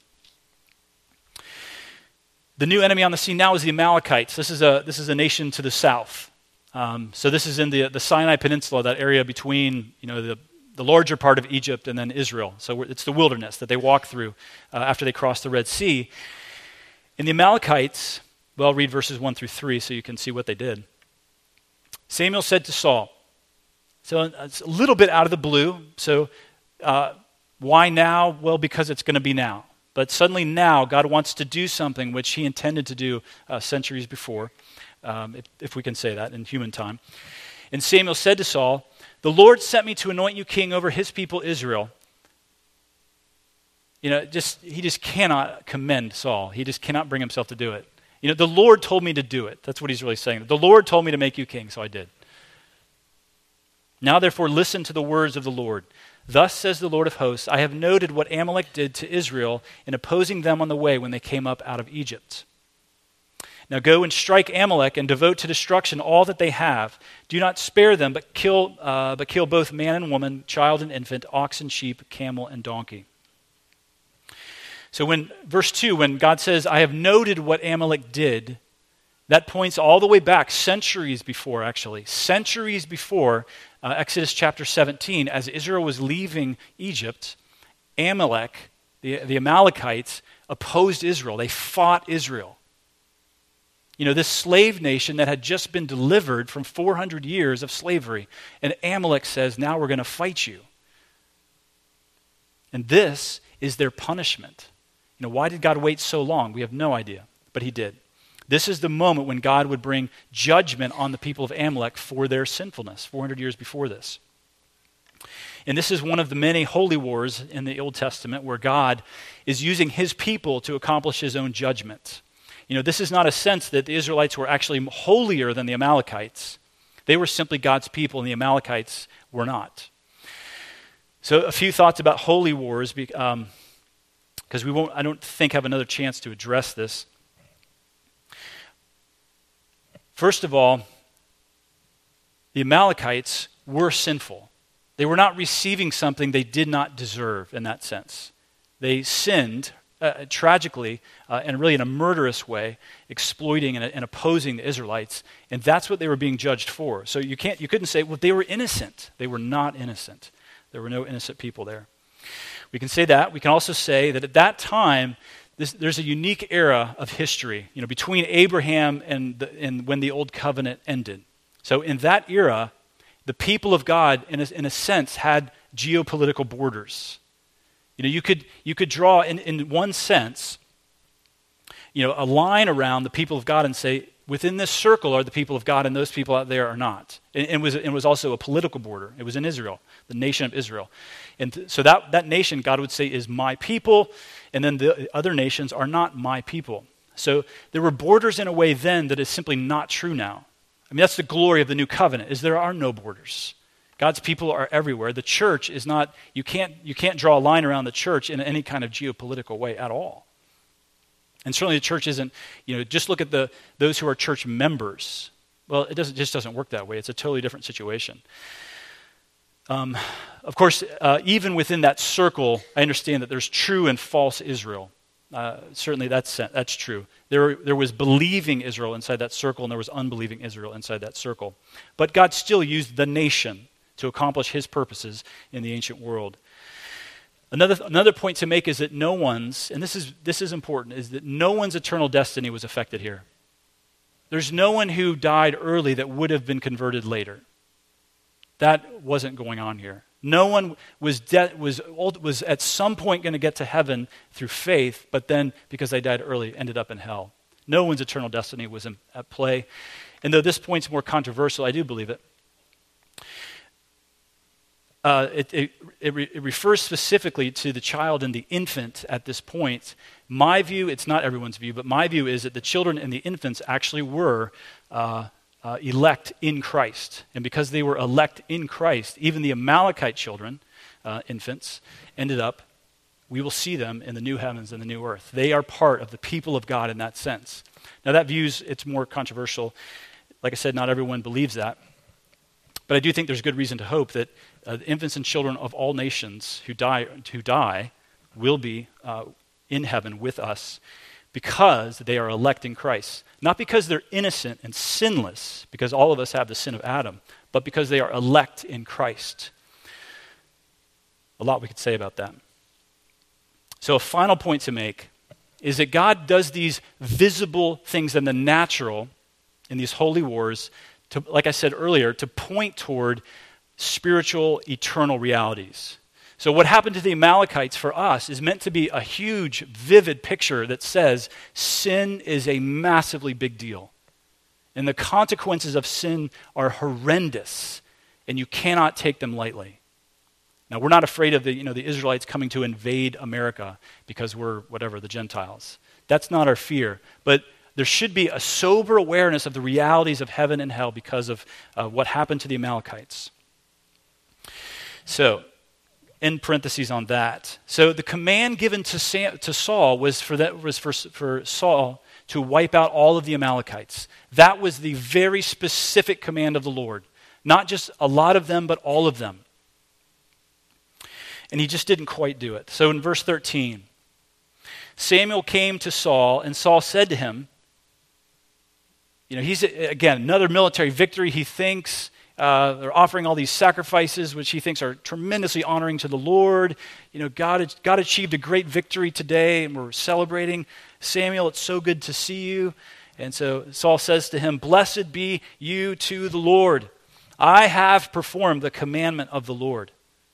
The new enemy on the scene now is the Amalekites. This is a this is a nation to the south. Um, so this is in the the Sinai Peninsula, that area between, you know, the the larger part of Egypt and then Israel. So it's the wilderness that they walk through uh, after they cross the Red Sea. And the Amalekites, well, read verses one through three so you can see what they did. Samuel said to Saul, so it's a little bit out of the blue, so uh, why now? Well, because it's going to be now. But suddenly now, God wants to do something which he intended to do uh, centuries before, um, if, if we can say that in human time. And Samuel said to Saul, the Lord sent me to anoint you king over his people Israel. You know, just he just cannot commend Saul. He just cannot bring himself to do it. You know, the Lord told me to do it. That's what he's really saying. The Lord told me to make you king, so I did. Now, therefore, listen to the words of the Lord. Thus says the Lord of hosts, I have noted what Amalek did to Israel in opposing them on the way when they came up out of Egypt. Now go and strike Amalek and devote to destruction all that they have. Do not spare them, but kill, uh, but kill both man and woman, child and infant, ox and sheep, camel and donkey. So when, verse two, when God says, I have noted what Amalek did, that points all the way back, centuries before actually, centuries before uh, Exodus chapter seventeen, as Israel was leaving Egypt, Amalek, the, the Amalekites, opposed Israel. They fought Israel. You know, this slave nation that had just been delivered from four hundred years of slavery. And Amalek says, now we're going to fight you. And this is their punishment. You know, why did God wait so long? We have no idea, but he did. This is the moment when God would bring judgment on the people of Amalek for their sinfulness, four hundred years before this. And this is one of the many holy wars in the Old Testament where God is using his people to accomplish his own judgment. You know, this is not a sense that the Israelites were actually holier than the Amalekites. They were simply God's people, and the Amalekites were not. So a few thoughts about holy wars, um, because we won't, I don't think, have another chance to address this. First of all, the Amalekites were sinful. They were not receiving something they did not deserve in that sense. They sinned uh, tragically uh, and really in a murderous way, exploiting and, and opposing the Israelites, and that's what they were being judged for. So you can't, you couldn't say, well, they were innocent. They were not innocent. There were no innocent people there. We can say that. We can also say that at that time, this, there's a unique era of history, you know, between Abraham and, the, and when the Old Covenant ended. So in that era, the people of God, in a, in a sense, had geopolitical borders. You know, you could you could draw, in, in one sense, you know, a line around the people of God and say, within this circle are the people of God, and those people out there are not. And it was it was also a political border. It was in Israel, the nation of Israel. And th- so that, that nation, God would say, is my people, and then the other nations are not my people. So there were borders in a way then that is simply not true now. I mean, that's the glory of the new covenant, is there are no borders. God's people are everywhere. The church is not, you can't you can't draw a line around the church in any kind of geopolitical way at all. And certainly the church isn't, you know, just look at the those who are church members. Well, it doesn't just doesn't work that way. It's a totally different situation. Um, of course, uh, even within that circle, I understand that there's true and false Israel. Uh, certainly that's that's true. There, there was believing Israel inside that circle, and there was unbelieving Israel inside that circle. But God still used the nation to accomplish his purposes in the ancient world. Another another point to make is that no one's, and this is this is important, is that no one's eternal destiny was affected here. There's no one who died early that would have been converted later. That wasn't going on here. No one was de- was was at some point going to get to heaven through faith, but then because they died early, ended up in hell. No one's eternal destiny was in, at play. And though this point's more controversial, I do believe it. Uh, it, it, it, re, it refers specifically to the child and the infant at this point. My view, it's not everyone's view, but my view is that the children and the infants actually were uh, uh, elect in Christ. And because they were elect in Christ, even the Amalekite children, uh, infants, ended up, we will see them in the new heavens and the new earth. They are part of the people of God in that sense. Now that view's, it's more controversial. Like I said, not everyone believes that. But I do think there's good reason to hope that uh, the infants and children of all nations who die who die will be uh, in heaven with us because they are elect in Christ. Not because they're innocent and sinless, because all of us have the sin of Adam, but because they are elect in Christ. A lot we could say about that. So a final point to make is that God does these visible things in the natural, in these holy wars, to, like I said earlier, to point toward spiritual, eternal realities. So what happened to the Amalekites for us is meant to be a huge, vivid picture that says sin is a massively big deal. And the consequences of sin are horrendous, and you cannot take them lightly. Now, we're not afraid of the, you know, the Israelites coming to invade America because we're, whatever, the Gentiles. That's not our fear. But there should be a sober awareness of the realities of heaven and hell because of uh, what happened to the Amalekites. So, in parentheses on that. So the command given to Sam, to Saul was for that was for, for Saul to wipe out all of the Amalekites. That was the very specific command of the Lord. Not just a lot of them, but all of them. And he just didn't quite do it. So in verse thirteen, Samuel came to Saul, and Saul said to him, you know, he's, again, another military victory. He thinks uh, they're offering all these sacrifices, which he thinks are tremendously honoring to the Lord. You know, God, God achieved a great victory today, and we're celebrating. Samuel, it's so good to see you. And so Saul says to him, blessed be you to the Lord. I have performed the commandment of the Lord.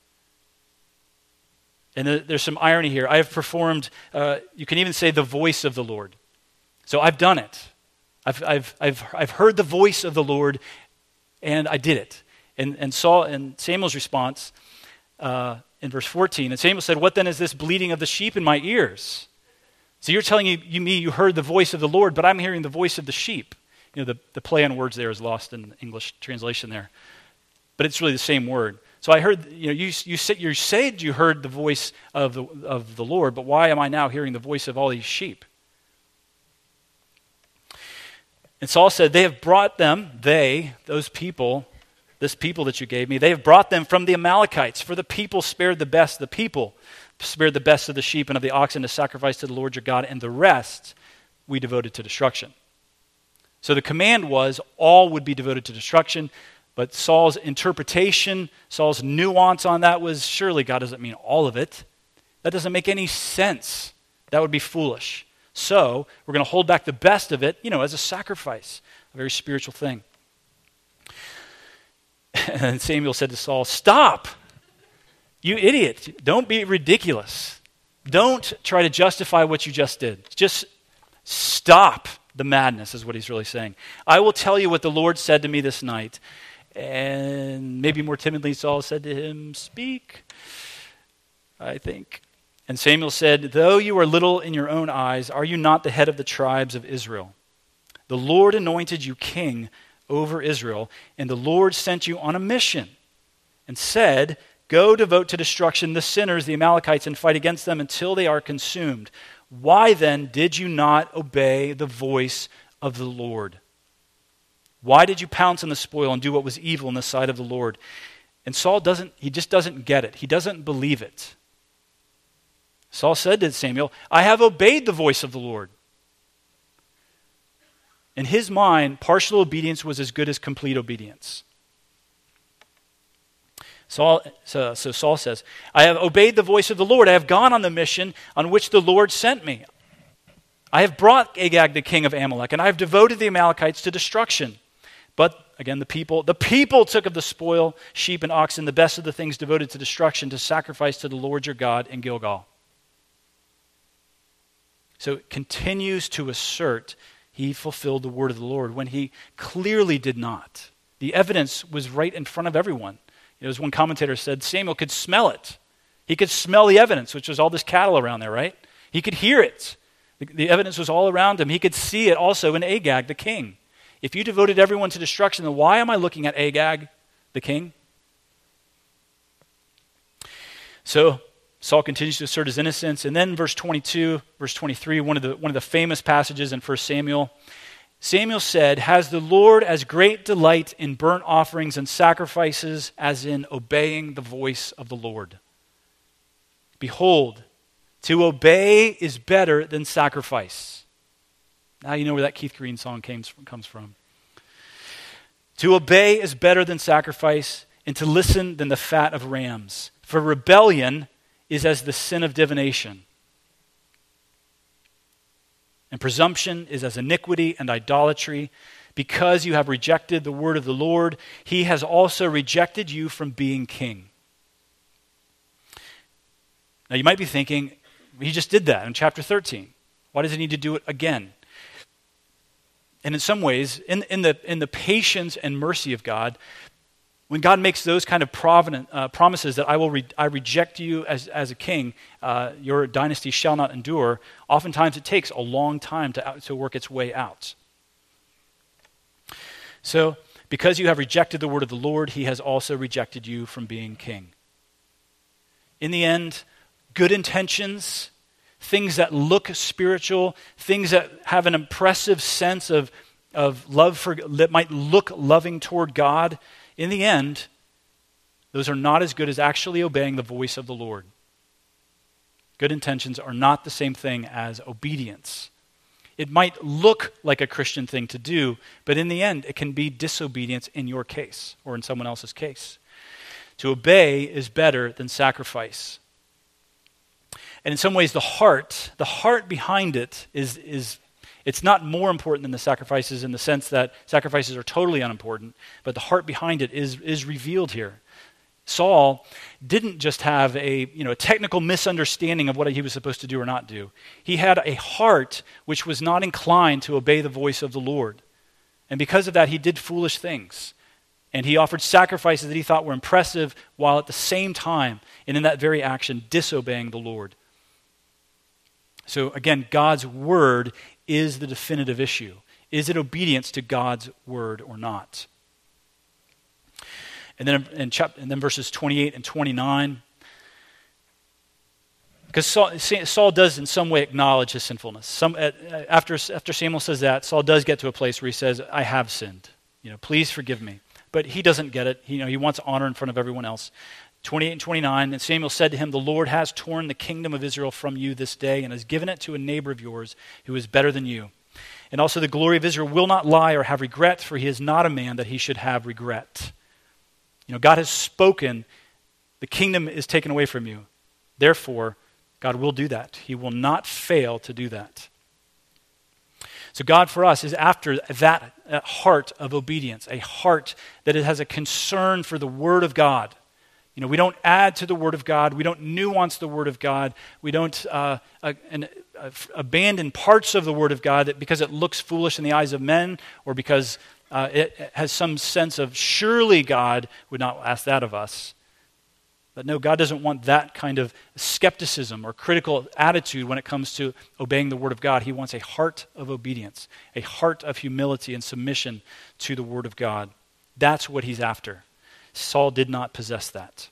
And there's some irony here. I have performed, uh, you can even say the voice of the Lord. So I've done it. I've, I've, I've, I've heard the voice of the Lord, and I did it. And, and Saul, and Samuel's response uh, in verse fourteen, and Samuel said, what then is this bleating of the sheep in my ears? So you're telling you, you, me you heard the voice of the Lord, but I'm hearing the voice of the sheep. You know, the, the play on words there is lost in the English translation there. But it's really the same word. So I heard, you know, you, you, said, you said you heard the voice of the, of the Lord, but why am I now hearing the voice of all these sheep? And Saul said, they have brought them, they, those people, this people that you gave me, they have brought them from the Amalekites, for the people spared the best, the people spared the best of the sheep and of the oxen to sacrifice to the Lord your God, and the rest we devoted to destruction. So the command was all would be devoted to destruction, but Saul's interpretation, Saul's nuance on that was, surely God doesn't mean all of it. That doesn't make any sense. That would be foolish. So we're going to hold back the best of it, you know, as a sacrifice, a very spiritual thing. And Samuel said to Saul, "Stop, you idiot. Don't be ridiculous. Don't try to justify what you just did. Just stop the madness," is what he's really saying. "I will tell you what the Lord said to me this night." And maybe more timidly, Saul said to him, "Speak," I think. And Samuel said, "Though you are little in your own eyes, are you not the head of the tribes of Israel? The Lord anointed you king over Israel, and the Lord sent you on a mission and said, 'Go devote to destruction the sinners, the Amalekites, and fight against them until they are consumed.' Why then did you not obey the voice of the Lord? Why did you pounce on the spoil and do what was evil in the sight of the Lord?" And Saul doesn't, he just doesn't get it. He doesn't believe it. Saul said to Samuel, "I have obeyed the voice of the Lord." In his mind, partial obedience was as good as complete obedience. Saul, so, so Saul says, "I have obeyed the voice of the Lord. I have gone on the mission on which the Lord sent me. I have brought Agag, the king of Amalek, and I have devoted the Amalekites to destruction. But," again, the people, "the people took of the spoil, sheep and oxen, the best of the things devoted to destruction, to sacrifice to the Lord your God in Gilgal." So it continues to assert he fulfilled the word of the Lord when he clearly did not. The evidence was right in front of everyone. You know, as one commentator said, Samuel could smell it. He could smell the evidence, which was all this cattle around there, right? He could hear it. The, the evidence was all around him. He could see it also in Agag, the king. If you devoted everyone to destruction, then why am I looking at Agag, the king? So Saul continues to assert his innocence. And then verse twenty-two, verse twenty-three, one of the, one of the famous passages in First Samuel, Samuel said, "Has the Lord as great delight in burnt offerings and sacrifices as in obeying the voice of the Lord? Behold, to obey is better than sacrifice." Now you know where that Keith Green song came, comes from. "To obey is better than sacrifice, and to listen than the fat of rams. For rebellion is as the sin of divination, and presumption is as iniquity and idolatry. Because you have rejected the word of the Lord, he has also rejected you from being king." Now you might be thinking, he just did that in chapter thirteen. Why does he need to do it again? And in some ways, in, in, the, in the patience and mercy of God, when God makes those kind of provident, uh, promises that I will re- I reject you as, as a king, uh, your dynasty shall not endure, oftentimes it takes a long time to, to work its way out. So, because you have rejected the word of the Lord, he has also rejected you from being king. In the end, good intentions, things that look spiritual, things that have an impressive sense of, of love for, that might look loving toward God, in the end, those are not as good as actually obeying the voice of the Lord. Good intentions are not the same thing as obedience. It might look like a Christian thing to do, but in the end, it can be disobedience in your case or in someone else's case. To obey is better than sacrifice. And in some ways, the heart, the heart behind it is, is it's not more important than the sacrifices in the sense that sacrifices are totally unimportant, but the heart behind it is, is revealed here. Saul didn't just have a, you know, a technical misunderstanding of what he was supposed to do or not do. He had a heart which was not inclined to obey the voice of the Lord. And because of that, he did foolish things. And he offered sacrifices that he thought were impressive while at the same time, and in that very action, disobeying the Lord. So again, God's word is the definitive issue. Is it obedience to God's word or not? And then in chapter, and then verses twenty-eight and twenty-nine, because Saul, Saul does in some way acknowledge his sinfulness. Some, after, after Samuel says that, Saul does get to a place where he says, "I have sinned. You know, please forgive me." But he doesn't get it. He, you know, he wants honor in front of everyone else. twenty-eight and twenty-nine, and Samuel said to him, "The Lord has torn the kingdom of Israel from you this day and has given it to a neighbor of yours who is better than you. And also the glory of Israel will not lie or have regret, for he is not a man that he should have regret." You know, God has spoken, the kingdom is taken away from you. Therefore, God will do that. He will not fail to do that. So God for us is after that, a heart of obedience, a heart that it has a concern for the Word of God. You know, we don't add to the Word of God. We don't nuance the Word of God. We don't uh, uh, and, uh, abandon parts of the Word of God that because it looks foolish in the eyes of men or because uh, it has some sense of surely God would not ask that of us. But no, God doesn't want that kind of skepticism or critical attitude when it comes to obeying the Word of God. He wants a heart of obedience, a heart of humility and submission to the Word of God. That's what he's after. Saul did not possess that.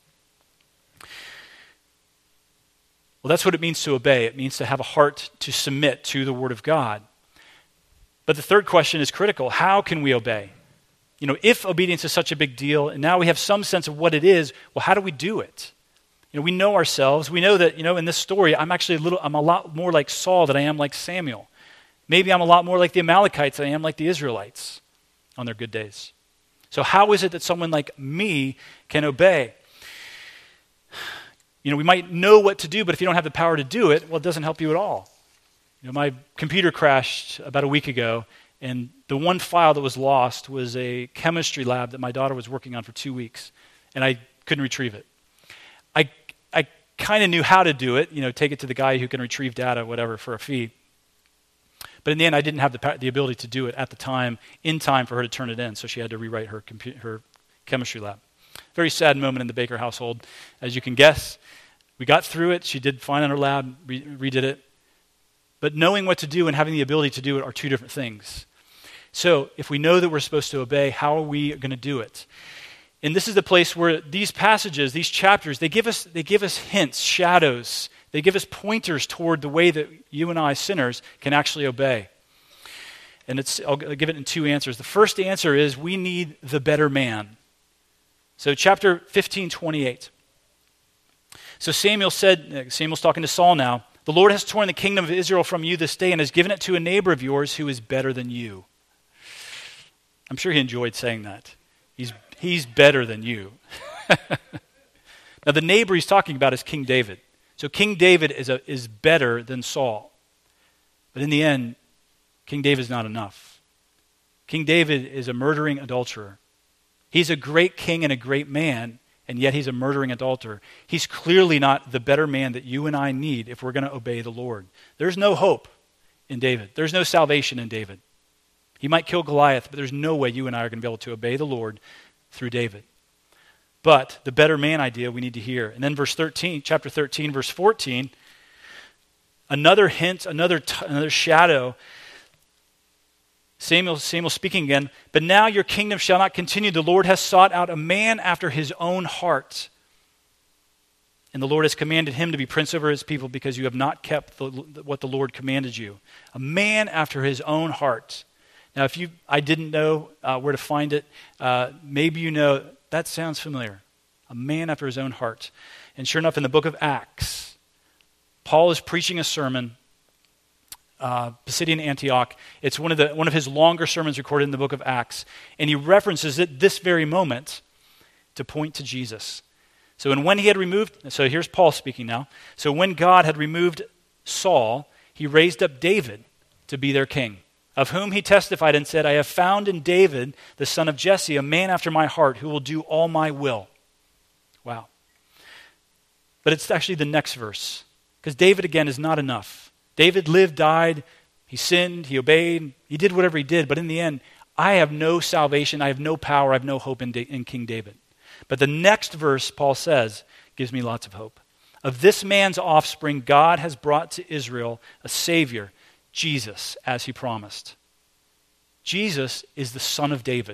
Well, that's what it means to obey. It means to have a heart to submit to the Word of God. But the third question is critical. How can we obey? You know, if obedience is such a big deal, and now we have some sense of what it is, well, how do we do it? You know, we know ourselves. We know that, you know, in this story, I'm actually a little, I'm a lot more like Saul than I am like Samuel. Maybe I'm a lot more like the Amalekites than I am like the Israelites on their good days. So how is it that someone like me can obey? You know, we might know what to do, but if you don't have the power to do it, well, it doesn't help you at all. You know, my computer crashed about a week ago, and the one file that was lost was a chemistry lab that my daughter was working on for two weeks, and I couldn't retrieve it. I I kind of knew how to do it, you know, take it to the guy who can retrieve data, whatever, for a fee. But in the end, I didn't have the the ability to do it at the time, in time for her to turn it in, so she had to rewrite her compu- her chemistry lab. Very sad moment in the Baker household, as you can guess. We got through it. She did fine in her lab, re- redid it. But knowing what to do and having the ability to do it are two different things. So if we know that we're supposed to obey, how are we going to do it? And this is the place where these passages, these chapters, they give us they give us hints, shadows. They give us pointers toward the way that you and I, sinners, can actually obey. And it's I'll give it in two answers. The first answer is we need the better man. So chapter fifteen, twenty-eight. So Samuel said, Samuel's talking to Saul now, "The Lord has torn the kingdom of Israel from you this day and has given it to a neighbor of yours who is better than you." I'm sure he enjoyed saying that. He's he's better than you. Now the neighbor he's talking about is King David. So King David is a, is better than Saul. But in the end, King David is not enough. King David is a murdering adulterer. He's a great king and a great man, and yet he's a murdering adulterer. He's clearly not the better man that you and I need if we're going to obey the Lord. There's no hope in David. There's no salvation in David. He might kill Goliath, but there's no way you and I are going to be able to obey the Lord through David. But the better man idea we need to hear. And then verse thirteen, chapter thirteen, verse fourteen, another hint, another t- another shadow. Samuel, Samuel speaking again, "But now your kingdom shall not continue. The Lord has sought out a man after his own heart. And the Lord has commanded him to be prince over his people because you have not kept the, what the Lord commanded you. A man after his own heart." Now, if you, I didn't know uh, where to find it, uh, maybe you know, that sounds familiar. A man after his own heart. And sure enough, in the book of Acts, Paul is preaching a sermon, uh, Pisidian Antioch. It's one of the one of his longer sermons recorded in the book of Acts, and he references it this very moment to point to Jesus. So, and when he had removed, so here's Paul speaking now. So when God had removed Saul, he raised up David to be their king, of whom he testified and said, "I have found in David, the son of Jesse, a man after my heart who will do all my will." Wow. But it's actually the next verse, because David, again, is not enough. David lived, died, he sinned, he obeyed, he did whatever he did, but in the end, I have no salvation, I have no power, I have no hope in, da- in King David. But the next verse, Paul says, gives me lots of hope. "Of this man's offspring, God has brought to Israel a Savior, Jesus, as he promised." Jesus is the son of David.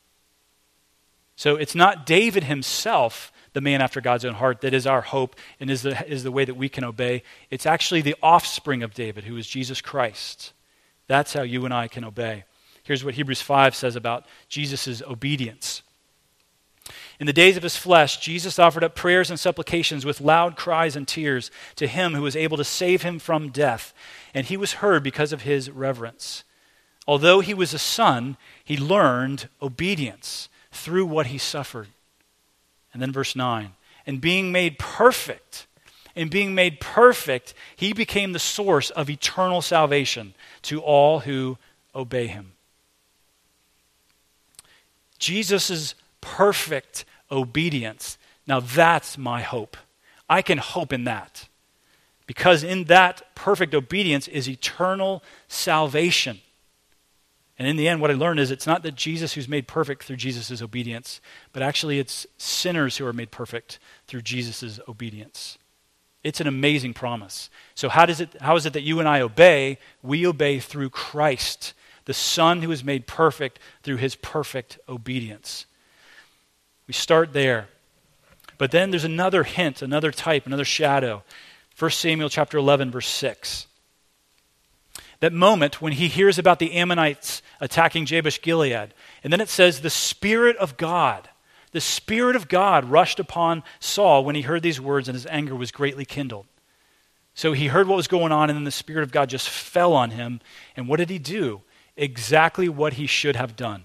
So it's not David himself, the man after God's own heart, that is our hope and is the, is the way that we can obey. It's actually the offspring of David, who is Jesus Christ. That's how you and I can obey. Here's what Hebrews five says about Jesus' obedience. "In the days of his flesh, Jesus offered up prayers and supplications with loud cries and tears to him who was able to save him from death. And he was heard because of his reverence. Although he was a son, he learned obedience through what he suffered." And then verse nine, "And being made perfect, and being made perfect, he became the source of eternal salvation to all who obey him." Jesus' perfect obedience. Now that's my hope. I can hope in that. Because in that perfect obedience is eternal salvation. And in the end, what I learned is it's not that Jesus who's made perfect through Jesus' obedience, but actually it's sinners who are made perfect through Jesus' obedience. It's an amazing promise. So how does it? How is it that you and I obey? We obey through Christ, the Son who is made perfect through his perfect obedience. We start there. But then there's another hint, another type, another shadow. First Samuel chapter eleven, verse six. That moment when he hears about the Ammonites attacking Jabesh-Gilead. And then it says, the Spirit of God, the Spirit of God rushed upon Saul when he heard these words, and his anger was greatly kindled. So he heard what was going on, and then the Spirit of God just fell on him. And what did he do? Exactly what he should have done.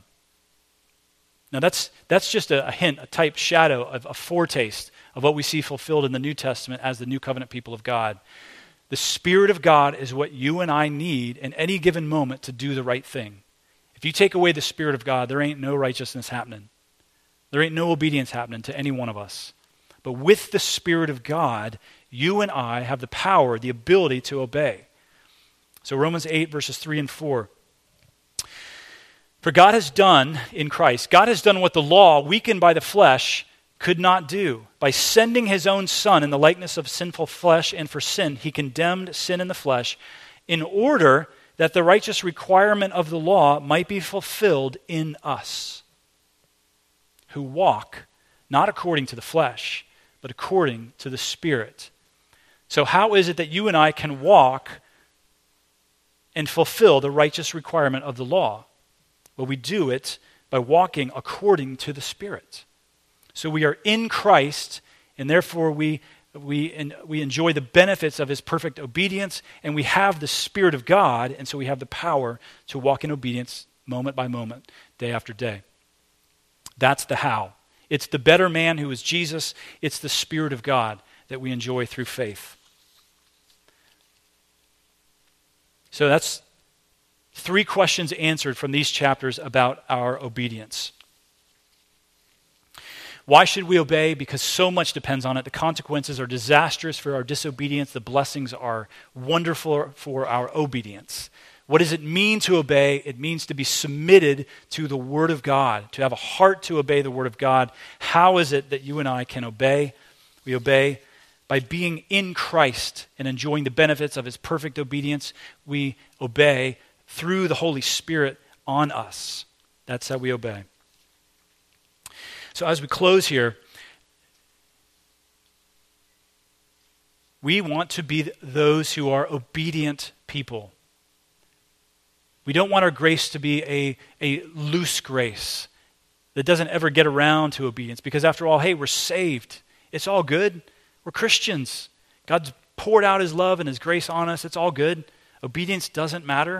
Now that's that's just a, a hint, a type, shadow, of a foretaste of what we see fulfilled in the New Testament as the new covenant people of God. The Spirit of God is what you and I need in any given moment to do the right thing. If you take away the Spirit of God, there ain't no righteousness happening. There ain't no obedience happening to any one of us. But with the Spirit of God, you and I have the power, the ability to obey. So Romans eight, verses three and four. For God has done in Christ, God has done what the law, weakened by the flesh, could not do. By sending his own Son in the likeness of sinful flesh, and for sin, he condemned sin in the flesh, in order that the righteous requirement of the law might be fulfilled in us, who walk not according to the flesh, but according to the Spirit. So how is it that you and I can walk and fulfill the righteous requirement of the law? Well, we do it by walking according to the Spirit. So we are in Christ, and therefore we we and we enjoy the benefits of his perfect obedience, and we have the Spirit of God, and so we have the power to walk in obedience moment by moment, day after day. That's the how. It's the better man who is Jesus. It's the Spirit of God that we enjoy through faith. So that's three questions answered from these chapters about our obedience. Why should we obey? Because so much depends on it. The consequences are disastrous for our disobedience. The blessings are wonderful for our obedience. What does it mean to obey? It means to be submitted to the Word of God, to have a heart to obey the Word of God. How is it that you and I can obey? We obey by being in Christ and enjoying the benefits of his perfect obedience. We obey through the Holy Spirit on us. That's how we obey. So as we close here, we want to be those who are obedient people. We don't want our grace to be a, a loose grace that doesn't ever get around to obedience, because after all, hey, we're saved. It's all good. We're Christians. God's poured out his love and his grace on us. It's all good. Obedience doesn't matter.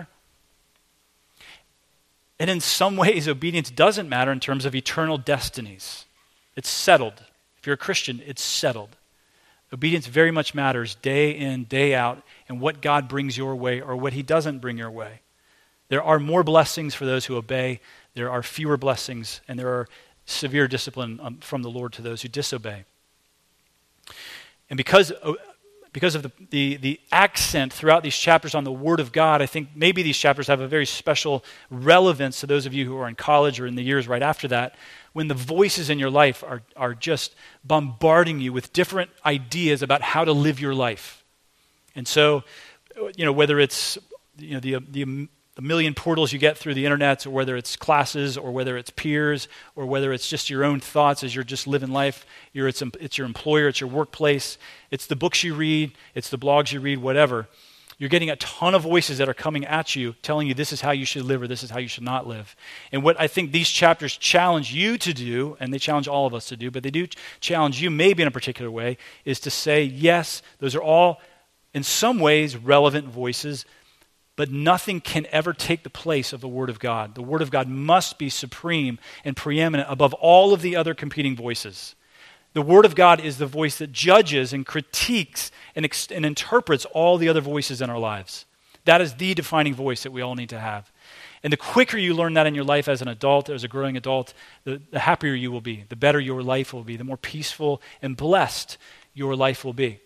And in some ways, obedience doesn't matter in terms of eternal destinies. It's settled. If you're a Christian, it's settled. Obedience very much matters day in, day out, and what God brings your way or what he doesn't bring your way. There are more blessings for those who obey. There are fewer blessings, and there are severe discipline um, from the Lord to those who disobey. And because Because of the, the, the accent throughout these chapters on the Word of God, I think maybe these chapters have a very special relevance to those of you who are in college or in the years right after that, when the voices in your life are, are just bombarding you with different ideas about how to live your life. And so, you know, whether it's you know the the the million portals you get through the internet, or whether it's classes, or whether it's peers, or whether it's just your own thoughts as you're just living life. You're, it's, it's your employer, it's your workplace, it's the books you read, it's the blogs you read, whatever. You're getting a ton of voices that are coming at you, telling you this is how you should live or this is how you should not live. And what I think these chapters challenge you to do, and they challenge all of us to do, but they do challenge you maybe in a particular way, is to say, yes, those are all in some ways relevant voices, but nothing can ever take the place of the Word of God. The Word of God must be supreme and preeminent above all of the other competing voices. The Word of God is the voice that judges and critiques and, ex- and interprets all the other voices in our lives. That is the defining voice that we all need to have. And the quicker you learn that in your life as an adult, as a growing adult, the, the happier you will be, the better your life will be, the more peaceful and blessed your life will be.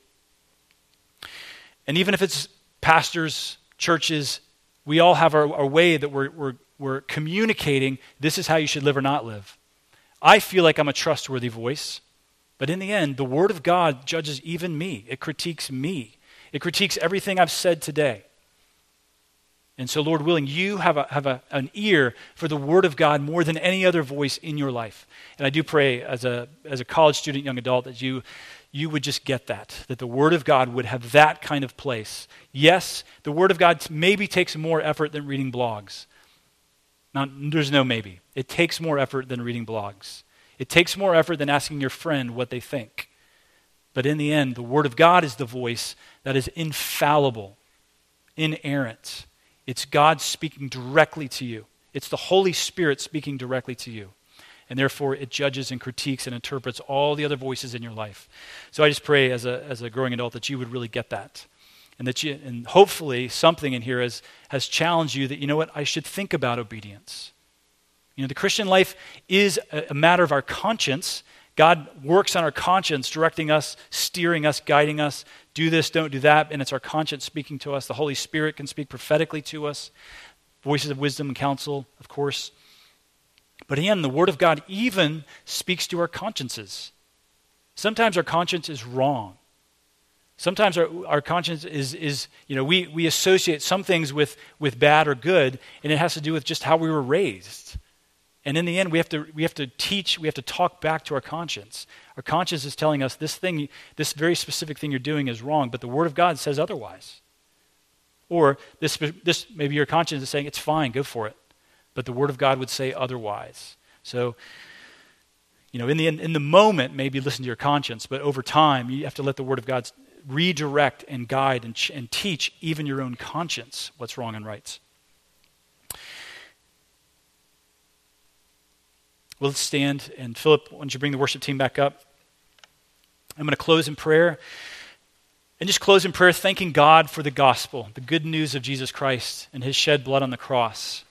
And even if it's pastors, churches, we all have our, our way that we're, we're, we're communicating, this is how you should live or not live. I feel like I'm a trustworthy voice, but in the end, the Word of God judges even me. It critiques me. It critiques everything I've said today. And so, Lord willing, you have a, have a, an ear for the Word of God more than any other voice in your life. And I do pray as a as a college student, young adult, that you you would just get that, that the Word of God would have that kind of place. Yes, the Word of God maybe takes more effort than reading blogs. Now, there's no maybe. It takes more effort than reading blogs. It takes more effort than asking your friend what they think. But in the end, the Word of God is the voice that is infallible, inerrant. It's God speaking directly to you. It's the Holy Spirit speaking directly to you. And therefore, it judges and critiques and interprets all the other voices in your life. So I just pray as a as a growing adult that you would really get that. And that you, and hopefully something in here has, has challenged you that, you know what, I should think about obedience. You know, the Christian life is a, a matter of our conscience. God works on our conscience, directing us, steering us, guiding us. Do this, don't do that. And it's our conscience speaking to us. The Holy Spirit can speak prophetically to us. Voices of wisdom and counsel, of course. But again, the Word of God even speaks to our consciences. Sometimes our conscience is wrong. Sometimes our, our conscience is, is, you know, we, we associate some things with, with bad or good, and it has to do with just how we were raised. And in the end, we have to we have to teach, we have to talk back to our conscience. Our conscience is telling us this thing, this very specific thing you're doing is wrong, but the Word of God says otherwise. Or this, this maybe your conscience is saying, it's fine, go for it. But the Word of God would say otherwise. So, you know, in the in the moment, maybe listen to your conscience, but over time, you have to let the Word of God redirect and guide and, ch- and teach even your own conscience what's wrong and right. Well, let's stand. And Philip, why don't you bring the worship team back up? I'm going to close in prayer. And just close in prayer thanking God for the gospel, the good news of Jesus Christ and his shed blood on the cross.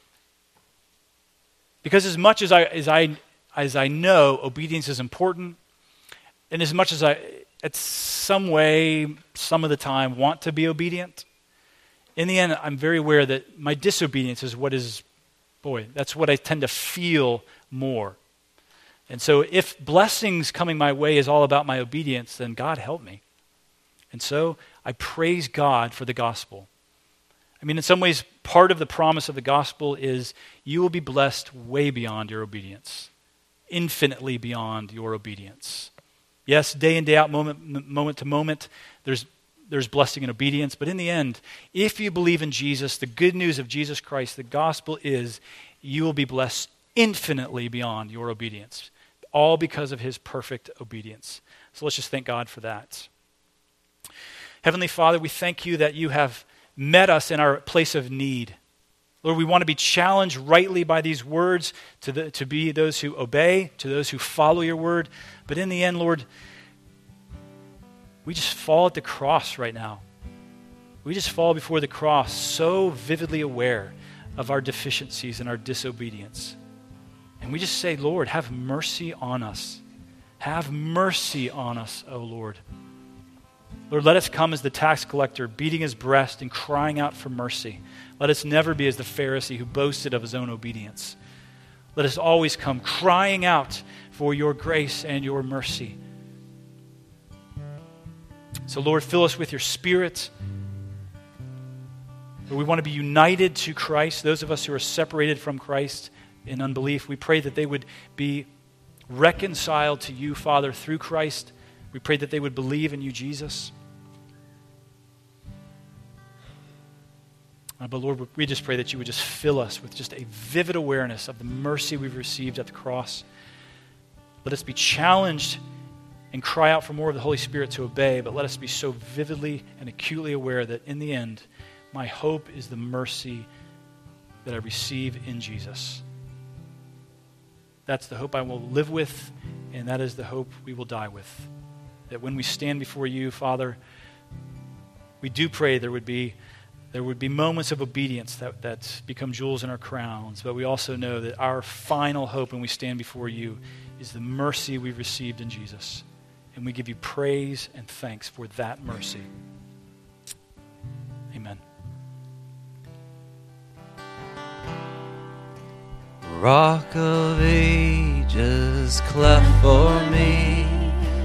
Because as much as I as I as I know obedience is important, and as much as I at some way, some of the time, want to be obedient, in the end, I'm very aware that my disobedience is what is, boy, that's what I tend to feel more. And so if blessings coming my way is all about my obedience, then God help me. And so I praise God for the gospel. I mean, in some ways, part of the promise of the gospel is you will be blessed way beyond your obedience, infinitely beyond your obedience. Yes, day in, day out, moment, moment to moment, there's there's blessing and obedience. But in the end, if you believe in Jesus, the good news of Jesus Christ, the gospel is you will be blessed infinitely beyond your obedience, all because of his perfect obedience. So let's just thank God for that. Heavenly Father, we thank you that you have met us in our place of need. Lord, we want to be challenged rightly by these words to, the, to be those who obey, to those who follow your word. But in the end, Lord, we just fall at the cross right now. We just fall before the cross so vividly aware of our deficiencies and our disobedience. And we just say, Lord, have mercy on us. Have mercy on us, O Lord. Lord, let us come as the tax collector, beating his breast and crying out for mercy. Let us never be as the Pharisee who boasted of his own obedience. Let us always come crying out for your grace and your mercy. So, Lord, fill us with your Spirit. Lord, we want to be united to Christ. Those of us who are separated from Christ in unbelief, we pray that they would be reconciled to you, Father, through Christ. We pray that they would believe in you, Jesus. Uh, but Lord, we just pray that you would just fill us with just a vivid awareness of the mercy we've received at the cross. Let us be challenged and cry out for more of the Holy Spirit to obey, but let us be so vividly and acutely aware that in the end, my hope is the mercy that I receive in Jesus. That's the hope I will live with, and that is the hope we will die with. That when we stand before you, Father, we do pray there would be There would be moments of obedience that, that become jewels in our crowns, but we also know that our final hope when we stand before you is the mercy we've received in Jesus. And we give you praise and thanks for that mercy. Amen. Rock of Ages, cleft for me.